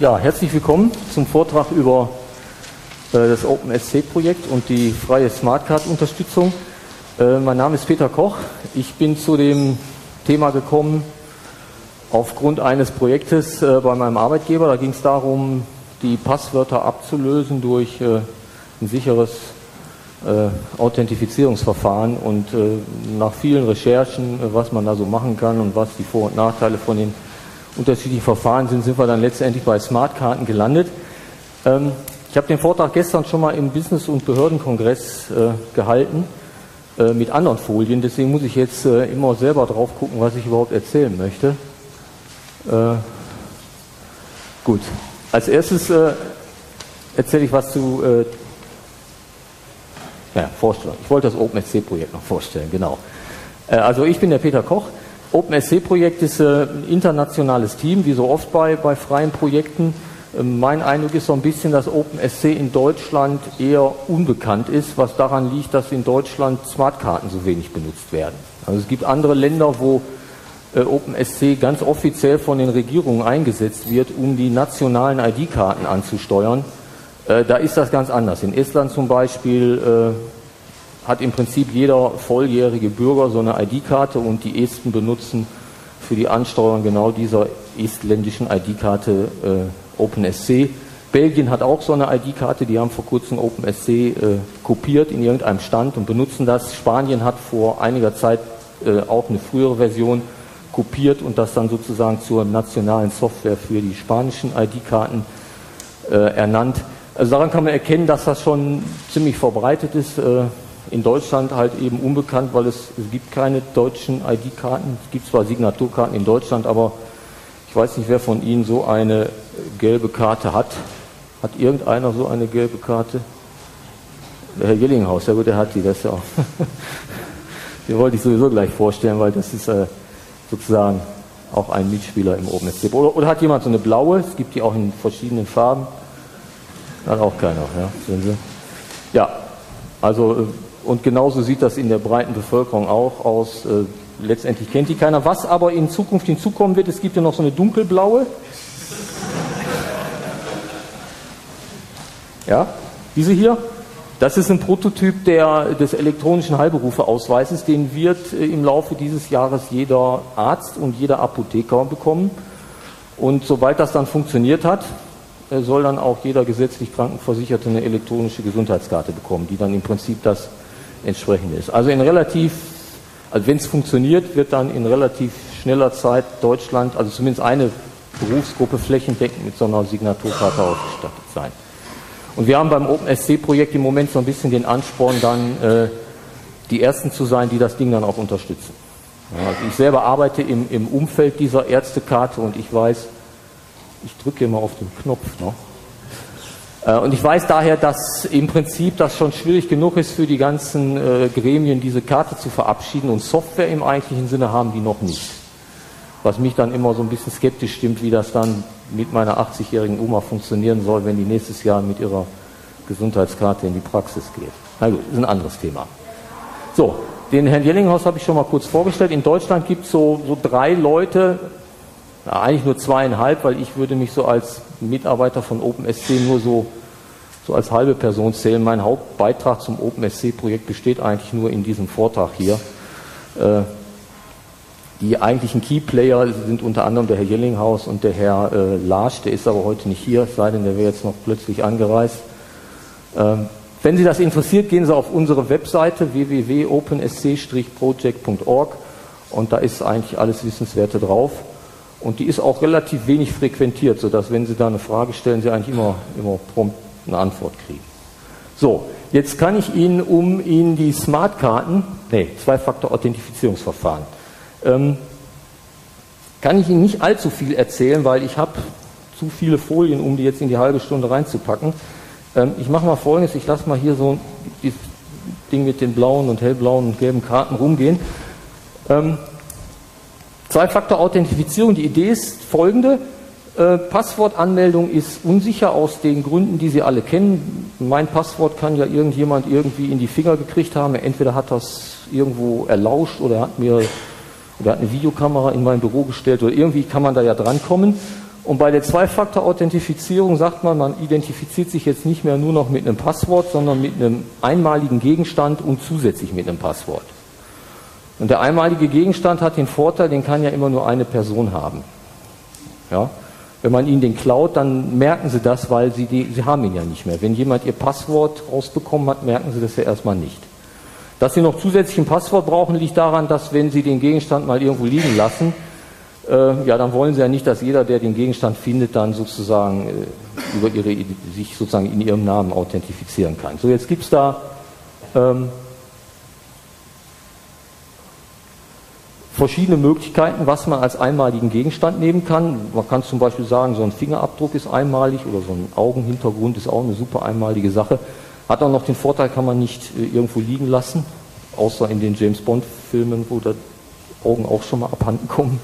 Ja, herzlich willkommen zum Vortrag über das OpenSC-Projekt und die freie Smartcard-Unterstützung. Mein Name ist Peter Koch. Ich bin zu dem Thema gekommen aufgrund eines Projektes bei meinem Arbeitgeber. Da ging es darum, die Passwörter abzulösen durch ein sicheres Authentifizierungsverfahren. Und nach vielen Recherchen, was man da so machen kann und was die Vor- und Nachteile von den unterschiedlichen Verfahren sind wir dann letztendlich bei Smartkarten gelandet. Ich habe den Vortrag gestern schon mal im Business- und Behördenkongress gehalten mit anderen Folien, deswegen muss ich jetzt immer selber drauf gucken, was ich überhaupt erzählen möchte. Gut, als erstes erzähle ich was zu Vorstellung. Ich wollte das OpenSC-Projekt noch vorstellen, genau. Also ich bin der Peter Koch. OpenSC-Projekt ist ein internationales Team, wie so oft bei freien Projekten. Mein Eindruck ist so ein bisschen, dass OpenSC in Deutschland eher unbekannt ist, was daran liegt, dass in Deutschland Smartkarten so wenig benutzt werden. Also es gibt andere Länder, wo OpenSC ganz offiziell von den Regierungen eingesetzt wird, um die nationalen ID-Karten anzusteuern. Da ist das ganz anders. In Estland zum Beispiel hat im Prinzip jeder volljährige Bürger so eine ID-Karte und die Esten benutzen für die Ansteuerung genau dieser estländischen ID-Karte OpenSC. Belgien hat auch so eine ID-Karte, die haben vor kurzem OpenSC kopiert in irgendeinem Stand und benutzen das. Spanien hat vor einiger Zeit auch eine frühere Version kopiert und das dann sozusagen zur nationalen Software für die spanischen ID-Karten ernannt. Also daran kann man erkennen, dass das schon ziemlich verbreitet ist. In Deutschland halt eben unbekannt, weil es gibt keine deutschen ID-Karten. Es gibt zwar Signaturkarten in Deutschland, aber ich weiß nicht, wer von Ihnen so eine gelbe Karte hat. Hat irgendeiner so eine gelbe Karte? Der Herr Jellinghaus, ja gut, der hat die, das ja auch. Den wollte ich sowieso gleich vorstellen, weil das ist sozusagen auch ein Mitspieler im OpenSC. Oder hat jemand so eine blaue? Es gibt die auch in verschiedenen Farben. Hat auch keiner, ja. Sehen Sie? Ja, also und genauso sieht das in der breiten Bevölkerung auch aus. Letztendlich kennt die keiner. Was aber in Zukunft hinzukommen wird, es gibt ja noch so eine dunkelblaue. Ja, diese hier. Das ist ein Prototyp des elektronischen Heilberufeausweises. Den wird im Laufe dieses Jahres jeder Arzt und jeder Apotheker bekommen. Und sobald das dann funktioniert hat, soll dann auch jeder gesetzlich Krankenversicherte eine elektronische Gesundheitskarte bekommen, die dann im Prinzip das entsprechend ist. Also wenn es funktioniert, wird dann in relativ schneller Zeit Deutschland, also zumindest eine Berufsgruppe flächendeckend mit so einer Signaturkarte ausgestattet sein. Und wir haben beim OpenSC-Projekt im Moment so ein bisschen den Ansporn, dann die Ersten zu sein, die das Ding dann auch unterstützen. Ja, also ich selber arbeite im Umfeld dieser Ärztekarte und ich weiß, ich drücke hier mal auf den Knopf noch. Und ich weiß daher, dass im Prinzip das schon schwierig genug ist für die ganzen Gremien, diese Karte zu verabschieden und Software im eigentlichen Sinne haben die noch nicht. Was mich dann immer so ein bisschen skeptisch stimmt, wie das dann mit meiner 80-jährigen Oma funktionieren soll, wenn die nächstes Jahr mit ihrer Gesundheitskarte in die Praxis geht. Na gut, ist ein anderes Thema. So, den Herrn Jellinghaus habe ich schon mal kurz vorgestellt. In Deutschland gibt es so 3 Leute, eigentlich nur 2,5, weil ich würde mich so als Mitarbeiter von OpenSC nur so als halbe Person zählen. Mein Hauptbeitrag zum OpenSC-Projekt besteht eigentlich nur in diesem Vortrag hier. Die eigentlichen Keyplayer sind unter anderem der Herr Jellinghaus und der Herr Larsch, der ist aber heute nicht hier, es sei denn, der wäre jetzt noch plötzlich angereist. Wenn Sie das interessiert, gehen Sie auf unsere Webseite www.opensc-project.org und da ist eigentlich alles Wissenswerte drauf. Und die ist auch relativ wenig frequentiert, sodass, wenn Sie da eine Frage stellen, Sie eigentlich immer prompt eine Antwort kriegen. So, jetzt kann ich Ihnen, um Ihnen die Smartkarten, Zwei-Faktor-Authentifizierungsverfahren, kann ich Ihnen nicht allzu viel erzählen, weil ich habe zu viele Folien, um die jetzt in die halbe Stunde reinzupacken. Ich mache mal Folgendes, ich lasse mal hier so dieses Ding mit den blauen und hellblauen und gelben Karten rumgehen. Zwei-Faktor-Authentifizierung, die Idee ist folgende. Passwortanmeldung ist unsicher aus den Gründen, die Sie alle kennen. Mein Passwort kann ja irgendjemand irgendwie in die Finger gekriegt haben. Entweder hat das irgendwo erlauscht oder hat eine Videokamera in mein Büro gestellt oder irgendwie kann man da ja drankommen. Und bei der Zwei-Faktor-Authentifizierung sagt man, man identifiziert sich jetzt nicht mehr nur noch mit einem Passwort, sondern mit einem einmaligen Gegenstand und zusätzlich mit einem Passwort. Und der einmalige Gegenstand hat den Vorteil, den kann ja immer nur eine Person haben. Ja? Wenn man Ihnen den klaut, dann merken Sie das, weil Sie haben ihn ja nicht mehr. Wenn jemand Ihr Passwort rausbekommen hat, merken Sie das ja erstmal nicht. Dass Sie noch zusätzlich ein Passwort brauchen, liegt daran, dass wenn Sie den Gegenstand mal irgendwo liegen lassen, ja, dann wollen Sie ja nicht, dass jeder, der den Gegenstand findet, dann sozusagen sich sozusagen in Ihrem Namen authentifizieren kann. So, jetzt gibt es da verschiedene Möglichkeiten, was man als einmaligen Gegenstand nehmen kann. Man kann zum Beispiel sagen, so ein Fingerabdruck ist einmalig oder so ein Augenhintergrund ist auch eine super einmalige Sache. Hat auch noch den Vorteil, kann man nicht irgendwo liegen lassen, außer in den James-Bond-Filmen, wo da Augen auch schon mal abhanden kommen.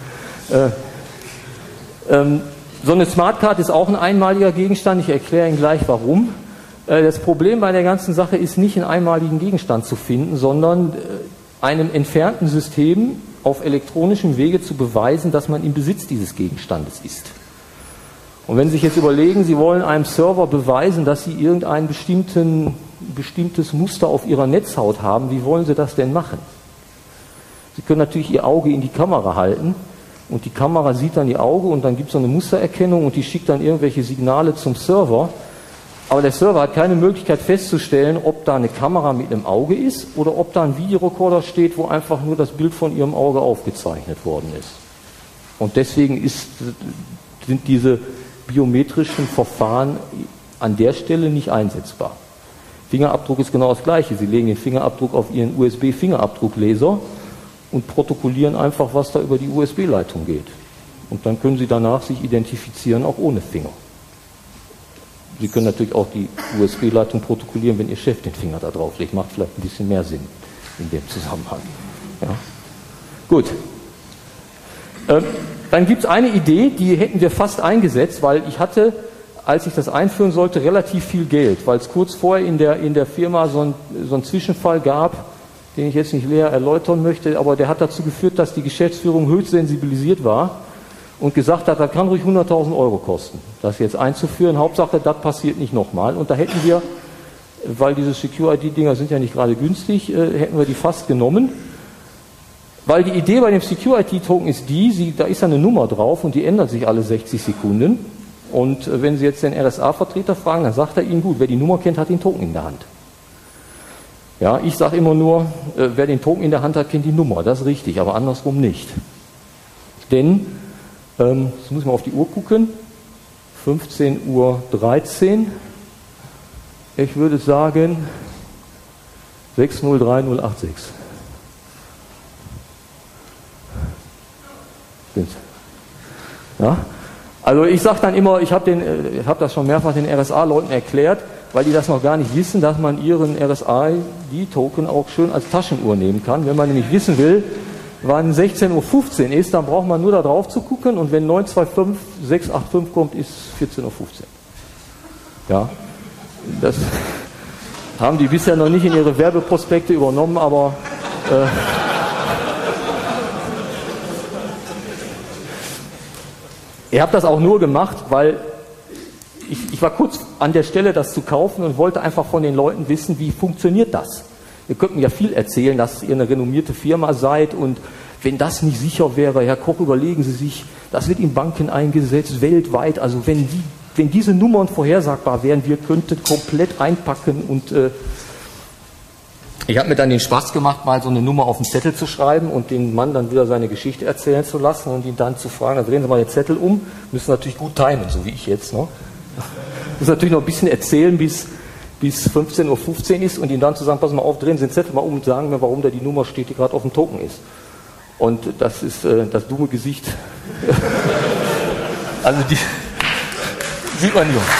So eine Smartcard ist auch ein einmaliger Gegenstand. Ich erkläre Ihnen gleich, warum. Das Problem bei der ganzen Sache ist nicht, einen einmaligen Gegenstand zu finden, sondern einem entfernten System auf elektronischem Wege zu beweisen, dass man im Besitz dieses Gegenstandes ist. Und wenn Sie sich jetzt überlegen, Sie wollen einem Server beweisen, dass Sie irgendein bestimmtes Muster auf Ihrer Netzhaut haben, wie wollen Sie das denn machen? Sie können natürlich Ihr Auge in die Kamera halten und die Kamera sieht dann Ihr Auge und dann gibt es so eine Mustererkennung und die schickt dann irgendwelche Signale zum Server. Aber der Server hat keine Möglichkeit festzustellen, ob da eine Kamera mit einem Auge ist oder ob da ein Videorekorder steht, wo einfach nur das Bild von Ihrem Auge aufgezeichnet worden ist. Und deswegen sind diese biometrischen Verfahren an der Stelle nicht einsetzbar. Fingerabdruck ist genau das Gleiche. Sie legen den Fingerabdruck auf Ihren USB-Fingerabdruckleser und protokollieren einfach, was da über die USB-Leitung geht. Und dann können Sie danach sich identifizieren, auch ohne Finger. Sie können natürlich auch die USB-Leitung protokollieren, wenn Ihr Chef den Finger da drauf legt. Macht vielleicht ein bisschen mehr Sinn in dem Zusammenhang. Ja. Gut. Dann gibt es eine Idee, die hätten wir fast eingesetzt, weil ich hatte, als ich das einführen sollte, relativ viel Geld, weil es kurz vorher in der Firma so einen Zwischenfall gab, den ich jetzt nicht näher erläutern möchte, aber der hat dazu geführt, dass die Geschäftsführung höchst sensibilisiert war und gesagt hat, das kann ruhig 100.000 Euro kosten, das jetzt einzuführen. Hauptsache, das passiert nicht nochmal. Und da hätten wir, weil diese Secure-ID-Dinger sind ja nicht gerade günstig, hätten wir die fast genommen. Weil die Idee bei dem Secure-ID-Token ist da ist eine Nummer drauf und die ändert sich alle 60 Sekunden. Und wenn Sie jetzt den RSA-Vertreter fragen, dann sagt er Ihnen, gut, wer die Nummer kennt, hat den Token in der Hand. Ja, ich sage immer nur, wer den Token in der Hand hat, kennt die Nummer. Das ist richtig, aber andersrum nicht. Denn, jetzt muss ich mal auf die Uhr gucken, 15:13 Uhr. Ich würde sagen 603086. Ja? Also ich sage dann immer, ich habe das schon mehrfach den RSA-Leuten erklärt, weil die das noch gar nicht wissen, dass man ihren RSA-ID-Token auch schön als Taschenuhr nehmen kann. Wenn man nämlich wissen will, wann 16:15 Uhr ist, dann braucht man nur da drauf zu gucken und wenn 925685 kommt, ist 14:15 Uhr. Ja, das haben die bisher noch nicht in ihre Werbeprospekte übernommen, aber ich habe das auch nur gemacht, weil ich war kurz an der Stelle, das zu kaufen und wollte einfach von den Leuten wissen, wie funktioniert das. Ihr könnt mir ja viel erzählen, dass ihr eine renommierte Firma seid und wenn das nicht sicher wäre, Herr Koch, überlegen Sie sich, das wird in Banken eingesetzt, weltweit, also wenn diese Nummern vorhersagbar wären, wir könnten komplett einpacken und ich habe mir dann den Spaß gemacht, mal so eine Nummer auf den Zettel zu schreiben und den Mann dann wieder seine Geschichte erzählen zu lassen und ihn dann zu fragen, dann drehen Sie mal den Zettel um, müssen natürlich gut timen, so wie ich jetzt, ne? Müssen natürlich noch ein bisschen erzählen, bis 15:15 Uhr ist und ihn dann zu sagen, pass mal auf, drehen Sie den Zettel mal um und sagen mir, warum da die Nummer steht, die gerade auf dem Token ist. Und das ist das dumme Gesicht. Also die sieht man hier.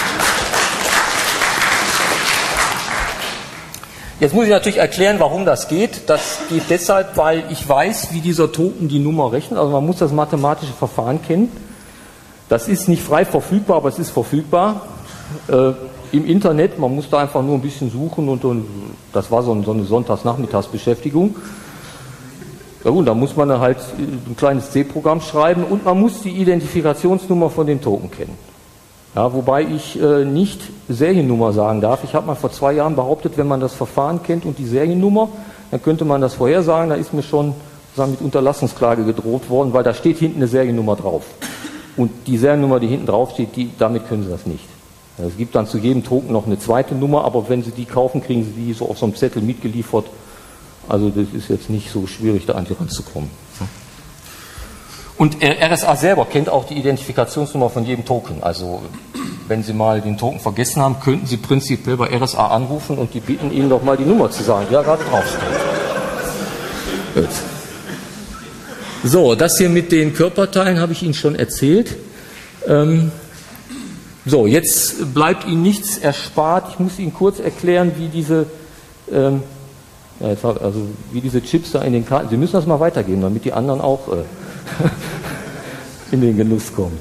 Jetzt muss ich natürlich erklären, warum das geht. Das geht deshalb, weil ich weiß, wie dieser Token die Nummer rechnet. Also man muss das mathematische Verfahren kennen. Das ist nicht frei verfügbar, aber es ist verfügbar im Internet. Man muss da einfach nur ein bisschen suchen und das war so eine Sonntagsnachmittagsbeschäftigung. Ja gut, da muss man dann halt ein kleines C-Programm schreiben und man muss die Identifikationsnummer von dem Token kennen. Ja, wobei ich nicht Seriennummer sagen darf. Ich habe mal vor 2 Jahren behauptet, wenn man das Verfahren kennt und die Seriennummer, dann könnte man das vorhersagen. Da ist mir schon mit Unterlassungsklage gedroht worden, weil da steht hinten eine Seriennummer drauf. Und die Seriennummer, die hinten drauf steht, damit können Sie das nicht. Es gibt dann zu jedem Token noch eine zweite Nummer, aber wenn Sie die kaufen, kriegen Sie die so auf so einem Zettel mitgeliefert. Also das ist jetzt nicht so schwierig, da an die ranzukommen. Und RSA selber kennt auch die Identifikationsnummer von jedem Token. Also wenn Sie mal den Token vergessen haben, könnten Sie prinzipiell bei RSA anrufen und die bitten Ihnen doch mal die Nummer zu sagen, die da gerade draufsteht. Gut. So, das hier mit den Körperteilen habe ich Ihnen schon erzählt. So, jetzt bleibt Ihnen nichts erspart. Ich muss Ihnen kurz erklären, wie diese, wie diese Chips da in den Karten, Sie müssen das mal weitergeben, damit die anderen auch in den Genuss kommen.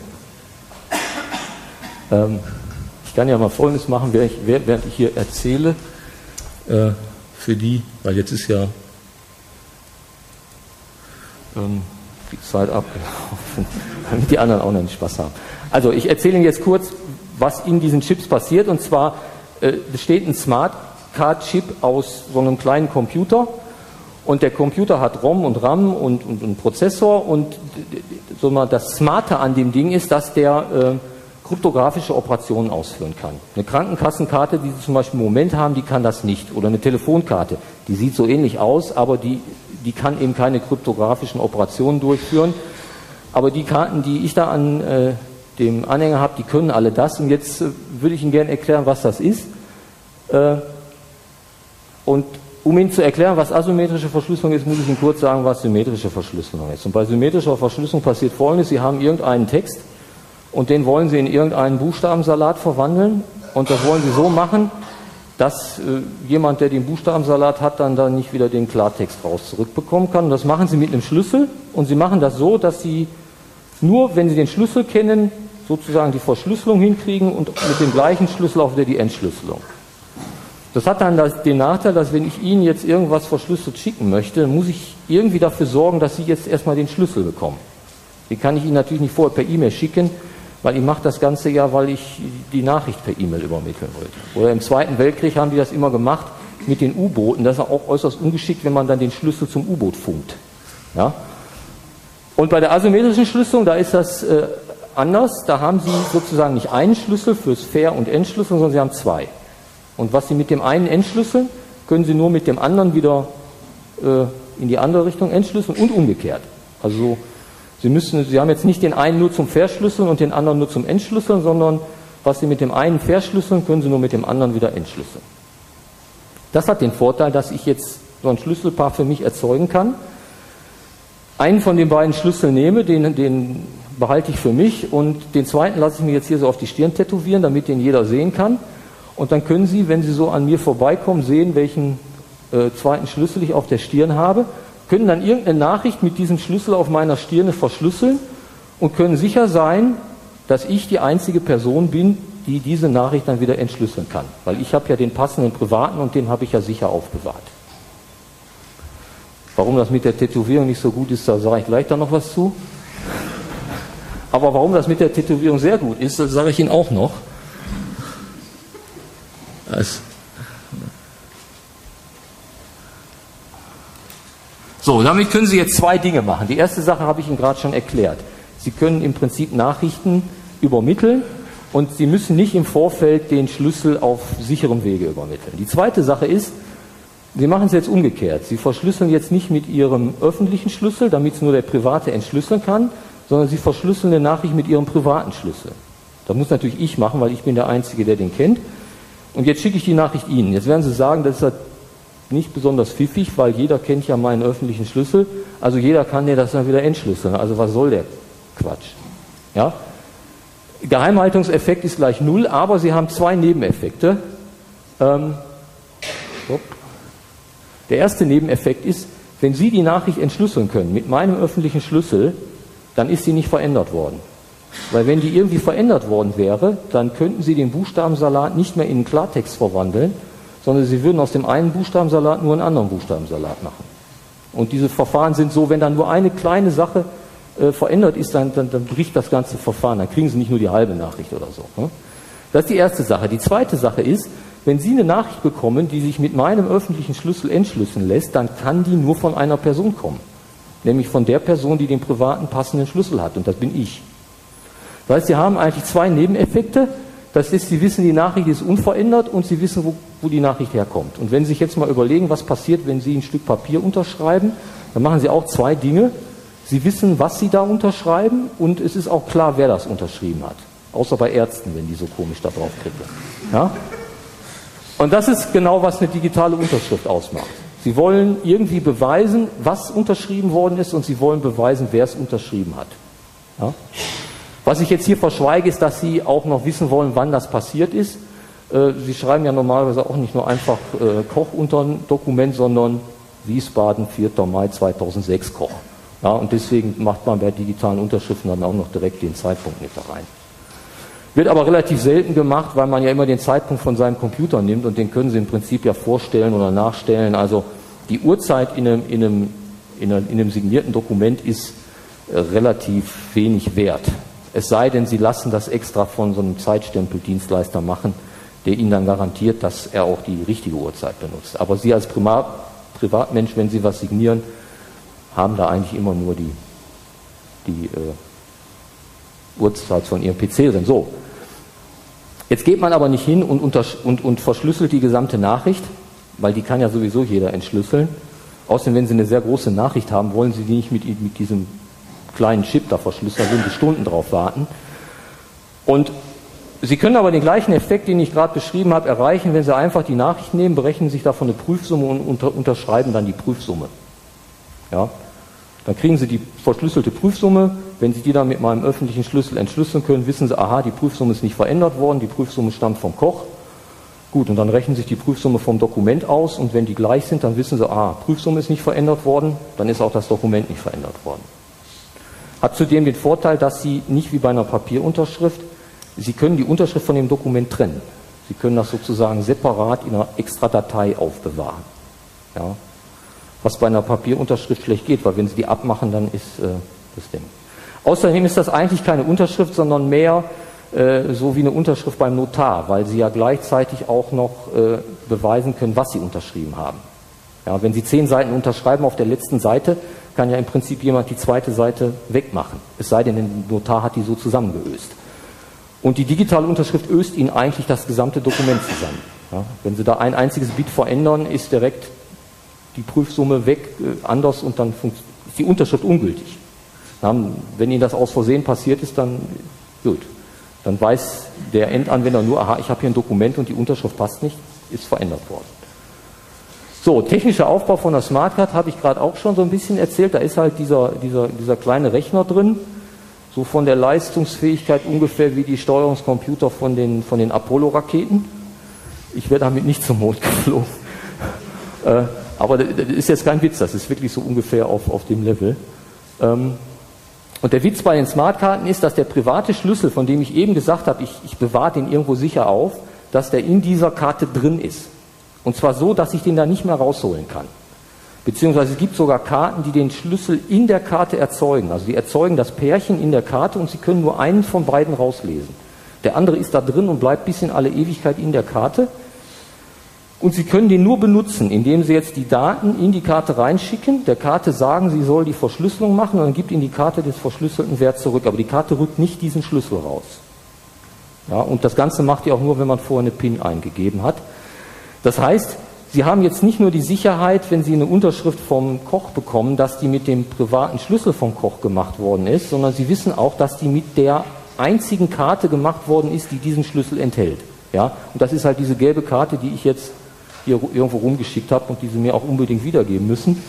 Ich kann ja mal Folgendes machen, während ich hier erzähle, für die, weil jetzt ist ja die Zeit abgelaufen, damit die anderen auch noch einen Spaß haben. Also ich erzähle Ihnen jetzt kurz, was in diesen Chips passiert, und zwar besteht ein Smart Card Chip aus so einem kleinen Computer, und der Computer hat ROM und RAM und einen Prozessor, und so mal das Smarte an dem Ding ist, dass der kryptografische Operationen ausführen kann. Eine Krankenkassenkarte, die Sie zum Beispiel im Moment haben, die kann das nicht. Oder eine Telefonkarte, die sieht so ähnlich aus, aber die kann eben keine kryptografischen Operationen durchführen. Aber die Karten, die ich da an dem Anhänger habe, die können alle das. Und jetzt würde ich Ihnen gerne erklären, was das ist. Und um Ihnen zu erklären, was asymmetrische Verschlüsselung ist, muss ich Ihnen kurz sagen, was symmetrische Verschlüsselung ist. Und bei symmetrischer Verschlüsselung passiert Folgendes: Sie haben irgendeinen Text und den wollen Sie in irgendeinen Buchstabensalat verwandeln, und das wollen Sie so machen, dass jemand, der den Buchstabensalat hat, dann nicht wieder den Klartext raus zurückbekommen kann. Und das machen Sie mit einem Schlüssel, und Sie machen das so, dass Sie nur, wenn Sie den Schlüssel kennen, sozusagen die Verschlüsselung hinkriegen und mit dem gleichen Schlüssel auch wieder die Entschlüsselung. Das hat dann den Nachteil, dass wenn ich Ihnen jetzt irgendwas verschlüsselt schicken möchte, muss ich irgendwie dafür sorgen, dass Sie jetzt erstmal den Schlüssel bekommen. Den kann ich Ihnen natürlich nicht vorher per E-Mail schicken, weil ich mache das Ganze ja, weil ich die Nachricht per E-Mail übermitteln wollte. Oder im Zweiten Weltkrieg haben die das immer gemacht mit den U-Booten. Das ist auch äußerst ungeschickt, wenn man dann den Schlüssel zum U-Boot funkt. Ja? Und bei der asymmetrischen Verschlüsselung, da ist das anders. Da haben Sie sozusagen nicht einen Schlüssel fürs Ver- und Entschlüsseln, sondern Sie haben 2. Und was Sie mit dem einen entschlüsseln, können Sie nur mit dem anderen wieder in die andere Richtung entschlüsseln und umgekehrt. Also Sie haben jetzt nicht den einen nur zum Verschlüsseln und den anderen nur zum Entschlüsseln, sondern was Sie mit dem einen verschlüsseln, können Sie nur mit dem anderen wieder entschlüsseln. Das hat den Vorteil, dass ich jetzt so ein Schlüsselpaar für mich erzeugen kann. Einen von den beiden Schlüsseln nehme, den behalte ich für mich, und den zweiten lasse ich mir jetzt hier so auf die Stirn tätowieren, damit den jeder sehen kann. Und dann können Sie, wenn Sie so an mir vorbeikommen, sehen, welchen zweiten Schlüssel ich auf der Stirn habe, können dann irgendeine Nachricht mit diesem Schlüssel auf meiner Stirne verschlüsseln und können sicher sein, dass ich die einzige Person bin, die diese Nachricht dann wieder entschlüsseln kann. Weil ich habe ja den passenden privaten, und den habe ich ja sicher aufbewahrt. Warum das mit der Tätowierung nicht so gut ist, da sage ich gleich dann noch was zu. Aber warum das mit der Tätowierung sehr gut ist, das sage ich Ihnen auch noch. So, damit können Sie jetzt 2 Dinge machen. Die erste Sache habe ich Ihnen gerade schon erklärt. Sie können im Prinzip Nachrichten übermitteln, und Sie müssen nicht im Vorfeld den Schlüssel auf sicherem Wege übermitteln. Die zweite Sache ist, Sie machen es jetzt umgekehrt. Sie verschlüsseln jetzt nicht mit Ihrem öffentlichen Schlüssel, damit es nur der Private entschlüsseln kann, sondern Sie verschlüsseln eine Nachricht mit Ihrem privaten Schlüssel. Das muss natürlich ich machen, weil ich bin der Einzige, der den kennt. Und jetzt schicke ich die Nachricht Ihnen. Jetzt werden Sie sagen, das ist halt nicht besonders pfiffig, weil jeder kennt ja meinen öffentlichen Schlüssel. Also jeder kann dir das dann wieder entschlüsseln. Also was soll der Quatsch? Ja? Geheimhaltungseffekt ist gleich 0, aber Sie haben 2 Nebeneffekte. Der erste Nebeneffekt ist, wenn Sie die Nachricht entschlüsseln können mit meinem öffentlichen Schlüssel, dann ist sie nicht verändert worden. Weil wenn die irgendwie verändert worden wäre, dann könnten Sie den Buchstabensalat nicht mehr in einen Klartext verwandeln, sondern Sie würden aus dem einen Buchstabensalat nur einen anderen Buchstabensalat machen. Und diese Verfahren sind so, wenn dann nur eine kleine Sache verändert ist, dann bricht das ganze Verfahren. Dann kriegen Sie nicht nur die halbe Nachricht oder so. Ne? Das ist die erste Sache. Die zweite Sache ist, wenn Sie eine Nachricht bekommen, die sich mit meinem öffentlichen Schlüssel entschlüsseln lässt, dann kann die nur von einer Person kommen. Nämlich von der Person, die den privaten passenden Schlüssel hat. Und das bin ich. Das heißt, Sie haben eigentlich zwei Nebeneffekte. Das ist, Sie wissen, die Nachricht ist unverändert und Sie wissen, wo die Nachricht herkommt. Und wenn Sie sich jetzt mal überlegen, was passiert, wenn Sie ein Stück Papier unterschreiben, dann machen Sie auch zwei Dinge. Sie wissen, was Sie da unterschreiben und es ist auch klar, wer das unterschrieben hat. Außer bei Ärzten, wenn die so komisch da drauf klicken. Ja? Und das ist genau, was eine digitale Unterschrift ausmacht. Sie wollen irgendwie beweisen, was unterschrieben worden ist und Sie wollen beweisen, wer es unterschrieben hat. Ja? Was ich jetzt hier verschweige, ist, dass Sie auch noch wissen wollen, wann das passiert ist. Sie schreiben ja normalerweise auch nicht nur einfach Koch unter ein Dokument, sondern Wiesbaden, 4. Mai 2006 Koch. Ja, und deswegen macht man bei digitalen Unterschriften dann auch noch direkt den Zeitpunkt mit da rein. Wird aber relativ selten gemacht, weil man ja immer den Zeitpunkt von seinem Computer nimmt und den können Sie im Prinzip ja vorstellen oder nachstellen. Also die Uhrzeit in einem signierten Dokument ist relativ wenig wert. Es sei denn, Sie lassen das extra von so einem Zeitstempeldienstleister machen, der Ihnen dann garantiert, dass er auch die richtige Uhrzeit benutzt. Aber Sie als Privatmensch, wenn Sie was signieren, haben da eigentlich immer nur die Uhrzeit von Ihrem PC drin. So, jetzt geht man aber nicht hin und verschlüsselt die gesamte Nachricht, weil die kann ja sowieso jeder entschlüsseln. Außerdem, wenn Sie eine sehr große Nachricht haben, wollen Sie die nicht mit diesem kleinen Chip da verschlüsseln, da würden Sie Stunden drauf warten. Und Sie können aber den gleichen Effekt, den ich gerade beschrieben habe, erreichen, wenn Sie einfach die Nachricht nehmen, berechnen sich davon eine Prüfsumme und unterschreiben dann die Prüfsumme. Ja? Dann kriegen Sie die verschlüsselte Prüfsumme. Wenn Sie die dann mit meinem öffentlichen Schlüssel entschlüsseln können, wissen Sie, aha, die Prüfsumme ist nicht verändert worden, die Prüfsumme stammt vom Koch. Gut, und dann rechnen sich die Prüfsumme vom Dokument aus und wenn die gleich sind, dann wissen Sie, aha, Prüfsumme ist nicht verändert worden, dann ist auch das Dokument nicht verändert worden. Hat zudem den Vorteil, dass Sie nicht wie bei einer Papierunterschrift, Sie können die Unterschrift von dem Dokument trennen. Sie können das sozusagen separat in einer extra Datei aufbewahren. Ja. Was bei einer Papierunterschrift schlecht geht, weil wenn Sie die abmachen, dann ist das Ding. Außerdem ist das eigentlich keine Unterschrift, sondern mehr so wie eine Unterschrift beim Notar, weil Sie ja gleichzeitig auch noch beweisen können, was Sie unterschrieben haben. Ja, wenn Sie 10 Seiten unterschreiben, auf der letzten Seite kann ja im Prinzip jemand die zweite Seite wegmachen. Es sei denn, der Notar hat die so zusammengeöst. Und die digitale Unterschrift öst Ihnen eigentlich das gesamte Dokument zusammen. Ja, wenn Sie da ein einziges Bit verändern, ist direkt die Prüfsumme weg, anders und dann ist die Unterschrift ungültig. Wenn Ihnen das aus Versehen passiert ist, dann gut. Dann weiß der Endanwender nur, aha, ich habe hier ein Dokument und die Unterschrift passt nicht, ist verändert worden. So, technischer Aufbau von der Smartcard habe ich gerade auch schon so ein bisschen erzählt. Da ist halt dieser kleine Rechner drin, so von der Leistungsfähigkeit ungefähr wie die Steuerungscomputer von den Apollo-Raketen. Ich werde damit nicht zum Mond geflogen. Aber das ist jetzt kein Witz, das ist wirklich so ungefähr auf dem Level. Und der Witz bei den Smartkarten ist, dass der private Schlüssel, von dem ich eben gesagt habe, ich bewahre den irgendwo sicher auf, dass der in dieser Karte drin ist. Und zwar so, dass ich den da nicht mehr rausholen kann. Beziehungsweise es gibt sogar Karten, die den Schlüssel in der Karte erzeugen. Also die erzeugen das Pärchen in der Karte und Sie können nur einen von beiden rauslesen. Der andere ist da drin und bleibt bis in alle Ewigkeit in der Karte. Und Sie können den nur benutzen, indem Sie jetzt die Daten in die Karte reinschicken, der Karte sagen, sie soll die Verschlüsselung machen und dann gibt Ihnen die Karte des verschlüsselten Wert zurück. Aber die Karte rückt nicht diesen Schlüssel raus. Ja, und das Ganze macht ihr auch nur, wenn man vorher eine PIN eingegeben hat. Das heißt, Sie haben jetzt nicht nur die Sicherheit, wenn Sie eine Unterschrift vom Koch bekommen, dass die mit dem privaten Schlüssel vom Koch gemacht worden ist, sondern Sie wissen auch, dass die mit der einzigen Karte gemacht worden ist, die diesen Schlüssel enthält. Ja, und das ist halt diese gelbe Karte, die ich jetzt hier irgendwo rumgeschickt habe und die Sie mir auch unbedingt wiedergeben müssen.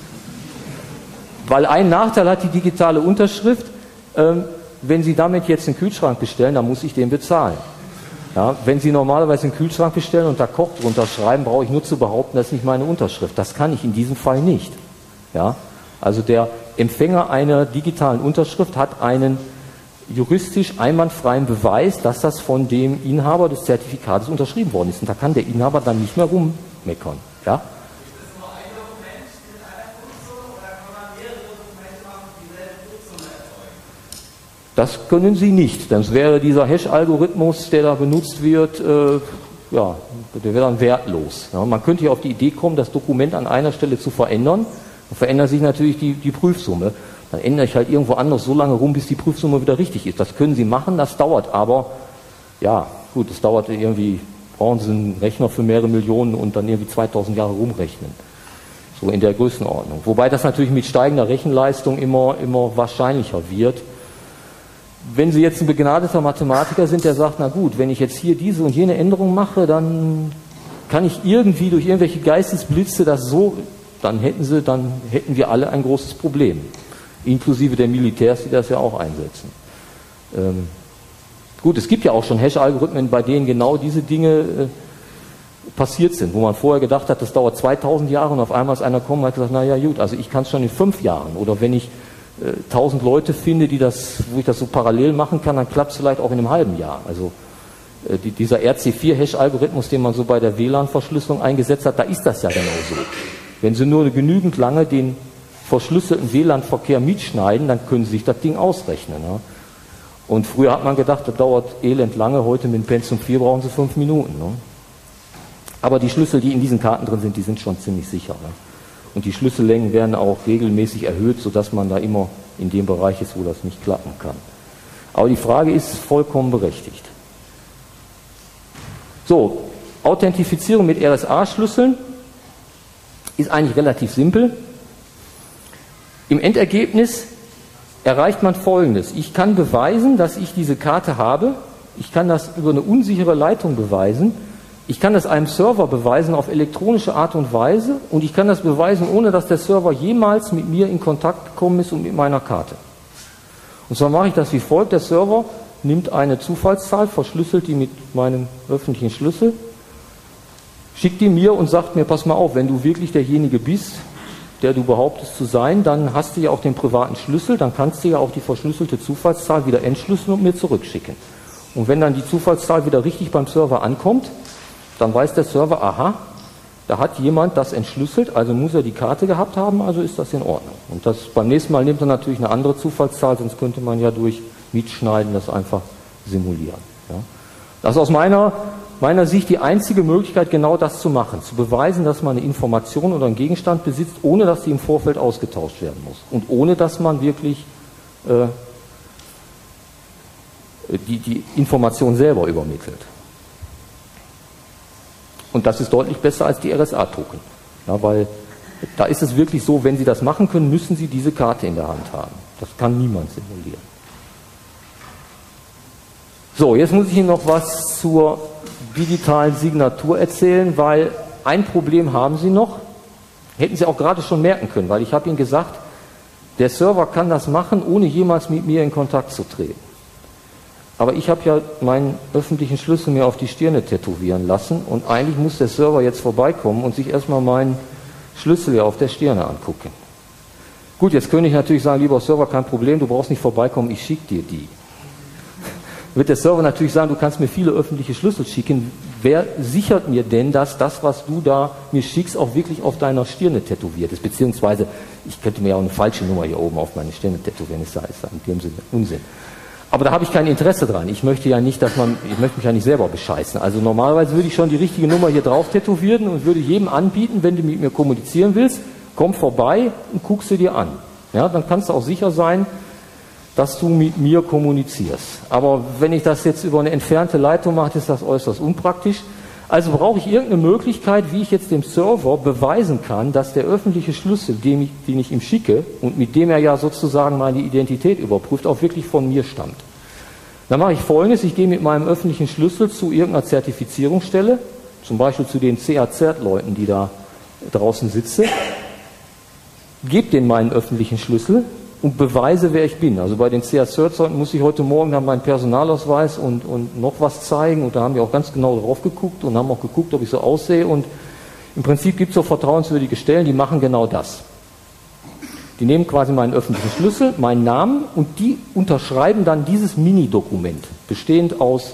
Weil einen Nachteil hat die digitale Unterschrift, wenn Sie damit jetzt einen Kühlschrank bestellen, dann muss ich den bezahlen. Ja, wenn Sie normalerweise einen Kühlschrank bestellen und da Koch drunter schreiben, brauche ich nur zu behaupten, das ist nicht meine Unterschrift. Das kann ich in diesem Fall nicht. Ja, also der Empfänger einer digitalen Unterschrift hat einen juristisch einwandfreien Beweis, dass das von dem Inhaber des Zertifikates unterschrieben worden ist. Und da kann der Inhaber dann nicht mehr rummeckern. Ja? Das können Sie nicht. Dann wäre dieser Hash-Algorithmus, der da benutzt wird, ja, der wäre dann wertlos. Ja, man könnte ja auf die Idee kommen, das Dokument an einer Stelle zu verändern. Dann verändert sich natürlich die Prüfsumme. Dann ändere ich halt irgendwo anders so lange rum, bis die Prüfsumme wieder richtig ist. Das können Sie machen, das dauert aber, ja, gut, das dauert irgendwie, brauchen Sie einen Rechner für mehrere Millionen und dann irgendwie 2000 Jahre rumrechnen. So in der Größenordnung. Wobei das natürlich mit steigender Rechenleistung immer wahrscheinlicher wird. Wenn Sie jetzt ein begnadeter Mathematiker sind, der sagt, na gut, wenn ich jetzt hier diese und jene Änderung mache, dann kann ich irgendwie durch irgendwelche Geistesblitze das so, dann hätten wir alle ein großes Problem. Inklusive der Militärs, die das ja auch einsetzen. Gut, es gibt ja auch schon Hash-Algorithmen, bei denen genau diese Dinge passiert sind, wo man vorher gedacht hat, das dauert 2000 Jahre und auf einmal ist einer gekommen und hat gesagt, na ja gut, also ich kann es schon in 5 Jahren. Oder wenn ich 1000 Leute finde, wo ich das so parallel machen kann, dann klappt es vielleicht auch in einem halben Jahr. Also dieser RC4-Hash-Algorithmus, den man so bei der WLAN-Verschlüsselung eingesetzt hat, da ist das ja genau so. Wenn Sie nur genügend lange den verschlüsselten WLAN-Verkehr mitschneiden, dann können Sie sich das Ding ausrechnen. Ja? Und früher hat man gedacht, das dauert elend lange, heute mit dem Pentium 4 brauchen Sie 5 Minuten. Ne? Aber die Schlüssel, die in diesen Karten drin sind, die sind schon ziemlich sicher. Ne? Und die Schlüssellängen werden auch regelmäßig erhöht, sodass man da immer in dem Bereich ist, wo das nicht klappen kann. Aber die Frage ist vollkommen berechtigt. So, Authentifizierung mit RSA-Schlüsseln ist eigentlich relativ simpel. Im Endergebnis erreicht man Folgendes. Ich kann beweisen, dass ich diese Karte habe. Ich kann das über eine unsichere Leitung beweisen. Ich kann das einem Server beweisen auf elektronische Art und Weise und ich kann das beweisen, ohne dass der Server jemals mit mir in Kontakt gekommen ist und mit meiner Karte. Und zwar mache ich das wie folgt. Der Server nimmt eine Zufallszahl, verschlüsselt die mit meinem öffentlichen Schlüssel, schickt die mir und sagt mir, pass mal auf, wenn du wirklich derjenige bist, der du behauptest zu sein, dann hast du ja auch den privaten Schlüssel, dann kannst du ja auch die verschlüsselte Zufallszahl wieder entschlüsseln und mir zurückschicken. Und wenn dann die Zufallszahl wieder richtig beim Server ankommt, dann weiß der Server, aha, da hat jemand das entschlüsselt, also muss er die Karte gehabt haben, also ist das in Ordnung. Und das beim nächsten Mal nimmt er natürlich eine andere Zufallszahl, sonst könnte man ja durch Mitschneiden das einfach simulieren. Ja. Das ist aus meiner Sicht die einzige Möglichkeit, genau das zu machen, zu beweisen, dass man eine Information oder einen Gegenstand besitzt, ohne dass die im Vorfeld ausgetauscht werden muss und ohne dass man wirklich die Information selber übermittelt. Und das ist deutlich besser als die RSA-Token. Ja, weil da ist es wirklich so, wenn Sie das machen können, müssen Sie diese Karte in der Hand haben. Das kann niemand simulieren. So, jetzt muss ich Ihnen noch was zur digitalen Signatur erzählen, weil ein Problem haben Sie noch. Hätten Sie auch gerade schon merken können, weil ich habe Ihnen gesagt, der Server kann das machen, ohne jemals mit mir in Kontakt zu treten. Aber ich habe ja meinen öffentlichen Schlüssel mir auf die Stirne tätowieren lassen und eigentlich muss der Server jetzt vorbeikommen und sich erstmal meinen Schlüssel ja auf der Stirne angucken. Gut, jetzt könnte ich natürlich sagen, lieber Server, kein Problem, du brauchst nicht vorbeikommen, ich schicke dir die. Wird der Server natürlich sagen, du kannst mir viele öffentliche Schlüssel schicken. Wer sichert mir denn, dass das, was du da mir schickst, auch wirklich auf deiner Stirne tätowiert ist? Beziehungsweise, ich könnte mir ja auch eine falsche Nummer hier oben auf meine Stirne tätowieren, ist ja in dem Sinne Unsinn. Aber da habe ich kein Interesse dran. Ich möchte mich ja nicht selber bescheißen. Also normalerweise würde ich schon die richtige Nummer hier drauf tätowieren und würde jedem anbieten, wenn du mit mir kommunizieren willst, komm vorbei und guck sie dir an. Ja, dann kannst du auch sicher sein, dass du mit mir kommunizierst. Aber wenn ich das jetzt über eine entfernte Leitung mache, ist das äußerst unpraktisch. Also brauche ich irgendeine Möglichkeit, wie ich jetzt dem Server beweisen kann, dass der öffentliche Schlüssel, den ich ihm schicke und mit dem er ja sozusagen meine Identität überprüft, auch wirklich von mir stammt. Dann mache ich Folgendes, ich gehe mit meinem öffentlichen Schlüssel zu irgendeiner Zertifizierungsstelle, zum Beispiel zu den CA-Cert-Leuten, die da draußen sitzen, gebe denen meinen öffentlichen Schlüssel und beweise, wer ich bin. Also bei den CA-Cert-Leuten muss ich heute Morgen haben meinen Personalausweis und noch was zeigen und da haben die auch ganz genau drauf geguckt und haben auch geguckt, ob ich so aussehe und im Prinzip gibt es so vertrauenswürdige Stellen, die machen genau das. Die nehmen quasi meinen öffentlichen Schlüssel, meinen Namen und die unterschreiben dann dieses Mini-Dokument, bestehend aus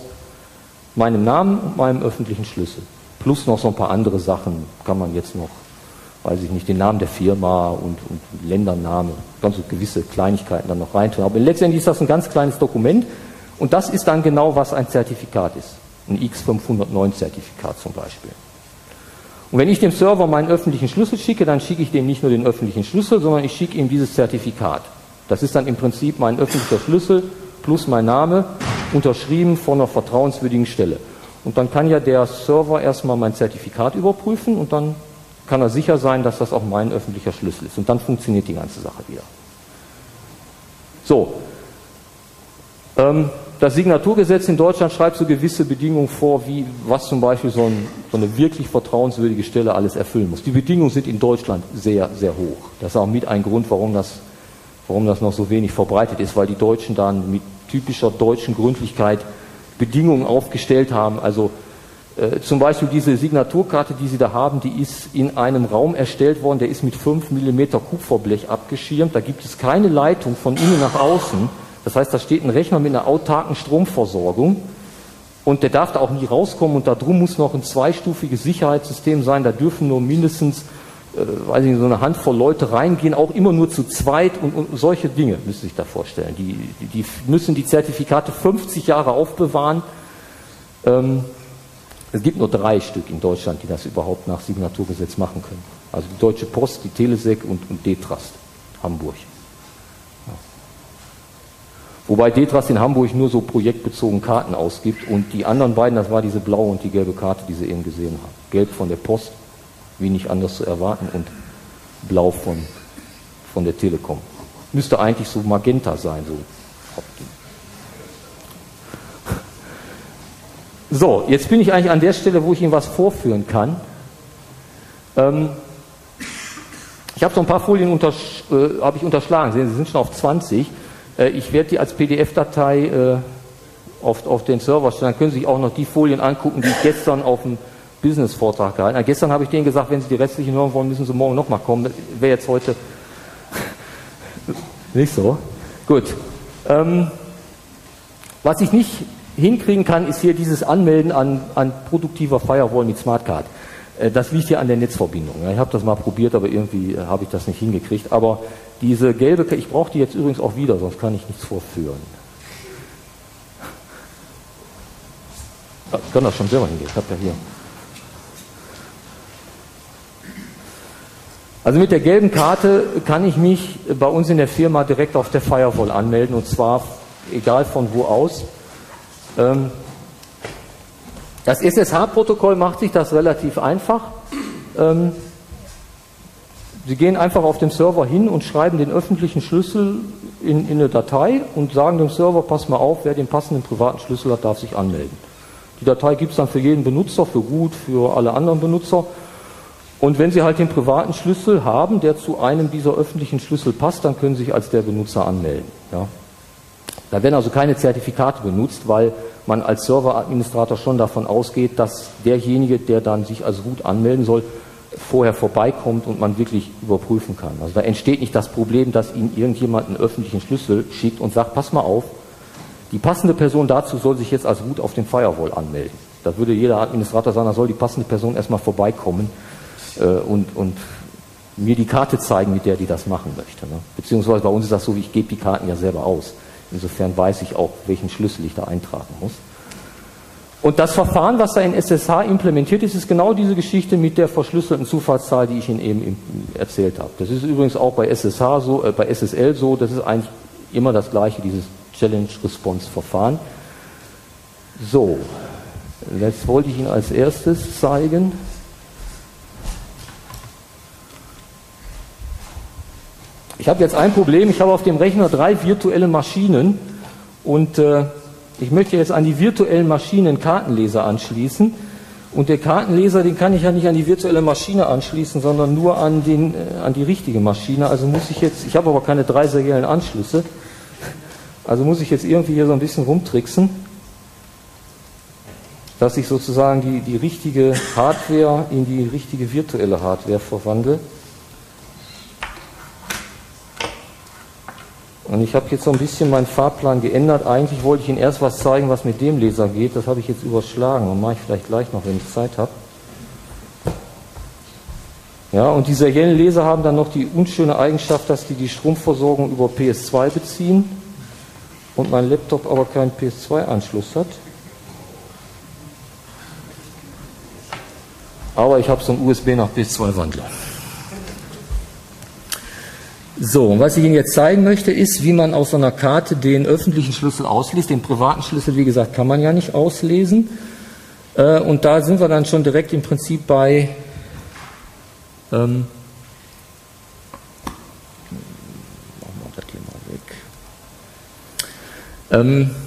meinem Namen und meinem öffentlichen Schlüssel. Plus noch so ein paar andere Sachen kann man jetzt noch weiß ich nicht, den Namen der Firma und Ländername, ganz so gewisse Kleinigkeiten dann noch reintun. Aber letztendlich ist das ein ganz kleines Dokument und das ist dann genau, was ein Zertifikat ist. Ein X509-Zertifikat zum Beispiel. Und wenn ich dem Server meinen öffentlichen Schlüssel schicke, dann schicke ich dem nicht nur den öffentlichen Schlüssel, sondern ich schicke ihm dieses Zertifikat. Das ist dann im Prinzip mein öffentlicher Schlüssel plus mein Name, unterschrieben von einer vertrauenswürdigen Stelle. Und dann kann ja der Server erstmal mein Zertifikat überprüfen und dann kann er sicher sein, dass das auch mein öffentlicher Schlüssel ist. Und dann funktioniert die ganze Sache wieder. So. Das Signaturgesetz in Deutschland schreibt so gewisse Bedingungen vor, wie was zum Beispiel so eine wirklich vertrauenswürdige Stelle alles erfüllen muss. Die Bedingungen sind in Deutschland sehr, sehr hoch. Das ist auch mit ein Grund, warum das noch so wenig verbreitet ist, weil die Deutschen dann mit typischer deutschen Gründlichkeit Bedingungen aufgestellt haben. Also zum Beispiel diese Signaturkarte, die Sie da haben, die ist in einem Raum erstellt worden, der ist mit 5 mm Kupferblech abgeschirmt. Da gibt es keine Leitung von innen nach außen. Das heißt, da steht ein Rechner mit einer autarken Stromversorgung und der darf da auch nie rauskommen und da drum muss noch ein zweistufiges Sicherheitssystem sein. Da dürfen nur mindestens, weiß ich nicht, so eine Handvoll Leute reingehen, auch immer nur zu zweit und solche Dinge müssen Sie sich da vorstellen. Die müssen die Zertifikate 50 Jahre aufbewahren. Es gibt nur 3 Stück in Deutschland, die das überhaupt nach Signaturgesetz machen können. Also die Deutsche Post, die Telesec und D-Trust, Hamburg. Ja. Wobei D-Trust in Hamburg nur so projektbezogen Karten ausgibt und die anderen beiden, das war diese blaue und die gelbe Karte, die Sie eben gesehen haben. Gelb von der Post, wie nicht anders zu erwarten, und blau von der Telekom. Müsste eigentlich so Magenta sein, so. So, jetzt bin ich eigentlich an der Stelle, wo ich Ihnen was vorführen kann. Ich habe so ein paar Folien unterschlagen, sehen Sie, sind schon auf 20. Ich werde die als PDF-Datei auf den Server stellen, dann können Sie sich auch noch die Folien angucken, die ich gestern auf dem Business-Vortrag gehalten habe. Gestern habe ich denen gesagt, wenn Sie die restlichen hören wollen, müssen Sie morgen nochmal kommen. Das wäre jetzt heute nicht so. Gut. Was ich nicht hinkriegen kann, ist hier dieses Anmelden an produktiver Firewall mit Smartcard. Das liegt hier an der Netzverbindung. Ich habe das mal probiert, aber irgendwie habe ich das nicht hingekriegt. Aber diese gelbe, ich brauche die jetzt übrigens auch wieder, sonst kann ich nichts vorführen. Ich kann das schon selber hingehen, ich habe ja hier. Also mit der gelben Karte kann ich mich bei uns in der Firma direkt auf der Firewall anmelden, und zwar egal von wo aus. Das SSH-Protokoll macht sich das relativ einfach. Sie gehen einfach auf den Server hin und schreiben den öffentlichen Schlüssel in eine Datei und sagen dem Server, pass mal auf, wer den passenden privaten Schlüssel hat, darf sich anmelden. Die Datei gibt es dann für jeden Benutzer, für Root, für alle anderen Benutzer. Und wenn Sie halt den privaten Schlüssel haben, der zu einem dieser öffentlichen Schlüssel passt, dann können Sie sich als der Benutzer anmelden. Ja. Da werden also keine Zertifikate benutzt, weil man als Serveradministrator schon davon ausgeht, dass derjenige, der dann sich als Root anmelden soll, vorher vorbeikommt und man wirklich überprüfen kann. Also da entsteht nicht das Problem, dass Ihnen irgendjemand einen öffentlichen Schlüssel schickt und sagt, pass mal auf, die passende Person dazu soll sich jetzt als Root auf den Firewall anmelden. Da würde jeder Administrator sagen, da soll die passende Person erstmal vorbeikommen und mir die Karte zeigen, mit der die das machen möchte. Ne? Beziehungsweise bei uns ist das so, ich gebe die Karten ja selber aus. Insofern weiß ich auch, welchen Schlüssel ich da eintragen muss. Und das Verfahren, was da in SSH implementiert ist, ist genau diese Geschichte mit der verschlüsselten Zufallszahl, die ich Ihnen eben erzählt habe. Das ist übrigens auch bei SSH so, bei SSL so, das ist eigentlich immer das gleiche, dieses Challenge-Response-Verfahren. So, jetzt wollte ich Ihnen als erstes zeigen. Ich habe jetzt ein Problem, ich habe auf dem Rechner 3 virtuelle Maschinen und ich möchte jetzt an die virtuellen Maschinen Kartenleser anschließen, und der Kartenleser, den kann ich ja nicht an die virtuelle Maschine anschließen, sondern nur an die richtige Maschine. Also muss ich jetzt, ich habe aber keine 3 seriellen Anschlüsse, also muss ich jetzt irgendwie hier so ein bisschen rumtricksen, dass ich sozusagen die richtige Hardware in die richtige virtuelle Hardware verwandle. Und ich habe jetzt so ein bisschen meinen Fahrplan geändert. Eigentlich wollte ich Ihnen erst was zeigen, was mit dem Laser geht. Das habe ich jetzt überschlagen. Und mache ich vielleicht gleich noch, wenn ich Zeit habe. Ja, und die seriellen Leser haben dann noch die unschöne Eigenschaft, dass die Stromversorgung über PS2 beziehen und mein Laptop aber keinen PS2-Anschluss hat. Aber ich habe so einen USB nach PS2-Wandler. So, und was ich Ihnen jetzt zeigen möchte, ist, wie man aus so einer Karte den öffentlichen Schlüssel ausliest. Den privaten Schlüssel, wie gesagt, kann man ja nicht auslesen. Und da sind wir dann schon direkt im Prinzip bei machen wir das hier mal weg.